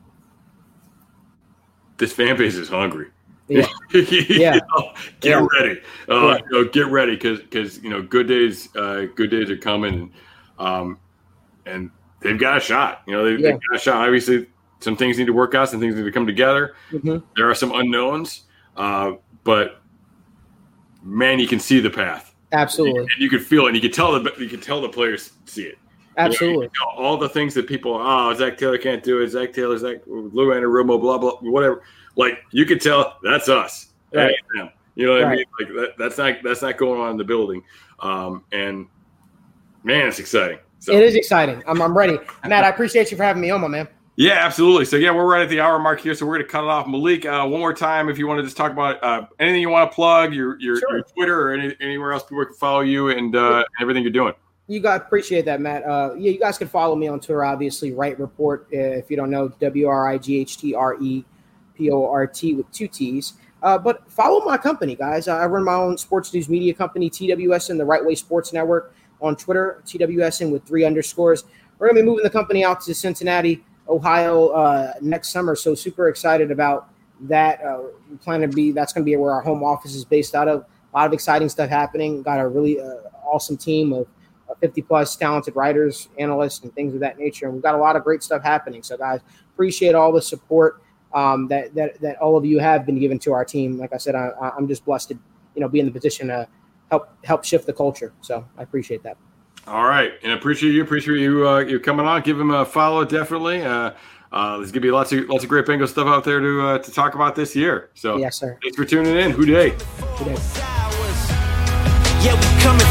this fan base is hungry. Yeah, yeah. know, get yeah. ready. Uh, yeah. You know, get ready because because you know, good days, uh, good days are coming, um, and. They've got a shot. You know, they've, yeah. they've got a shot. Obviously, some things need to work out. Some things need to come together. Mm-hmm. There are some unknowns, uh, but man, you can see the path. Absolutely, and you, you can feel it. And you can tell the you can tell the players see it. Absolutely, you know, you know, all the things that people, oh, Zach Taylor can't do it. Zach Taylor, Zach Lou Anarumo, blah blah, whatever. Like you can tell that's us. Right. That you know what right. I mean? Like that, that's not that's not going on in the building. Um, and man, it's exciting. So. It is exciting. I'm, I'm ready. Matt, I appreciate you for having me on, my man. Yeah, absolutely. So, yeah, we're right at the hour mark here, so we're going to cut it off. Malik, uh, one more time, if you want to just talk about uh, anything you want to plug, your your, sure. your Twitter or any, anywhere else people can follow you and uh, everything you're doing. You guys appreciate that, Matt. Uh, yeah, you guys can follow me on Twitter, obviously, Right Report. Uh, if you don't know, W R I G H T R E P O R T with two T's. Uh, but follow my company, guys. I run my own sports news media company, T W S N, the Right Way Sports Network, on Twitter, T W S N with three underscores. We're going to be moving the company out to Cincinnati, Ohio uh, next summer. So super excited about that. Uh, we plan to be, that's going to be where our home office is based out of. A lot of exciting stuff happening. Got a really uh, awesome team of fifty plus talented writers, analysts, and things of that nature. And we've got a lot of great stuff happening. So guys, appreciate all the support um, that, that, that all of you have been given to our team. Like I said, I, I'm just blessed to, you know, be in the position to help, help shift the culture. So I appreciate that. All right. And appreciate you, appreciate you, uh, you coming on. Give him a follow. Definitely. Uh, uh, there's gonna be lots of, lots of great Bengals stuff out there to, uh, to talk about this year. So yes, sir. Thanks for tuning in. Who Dey? Who Dey? Yeah, we coming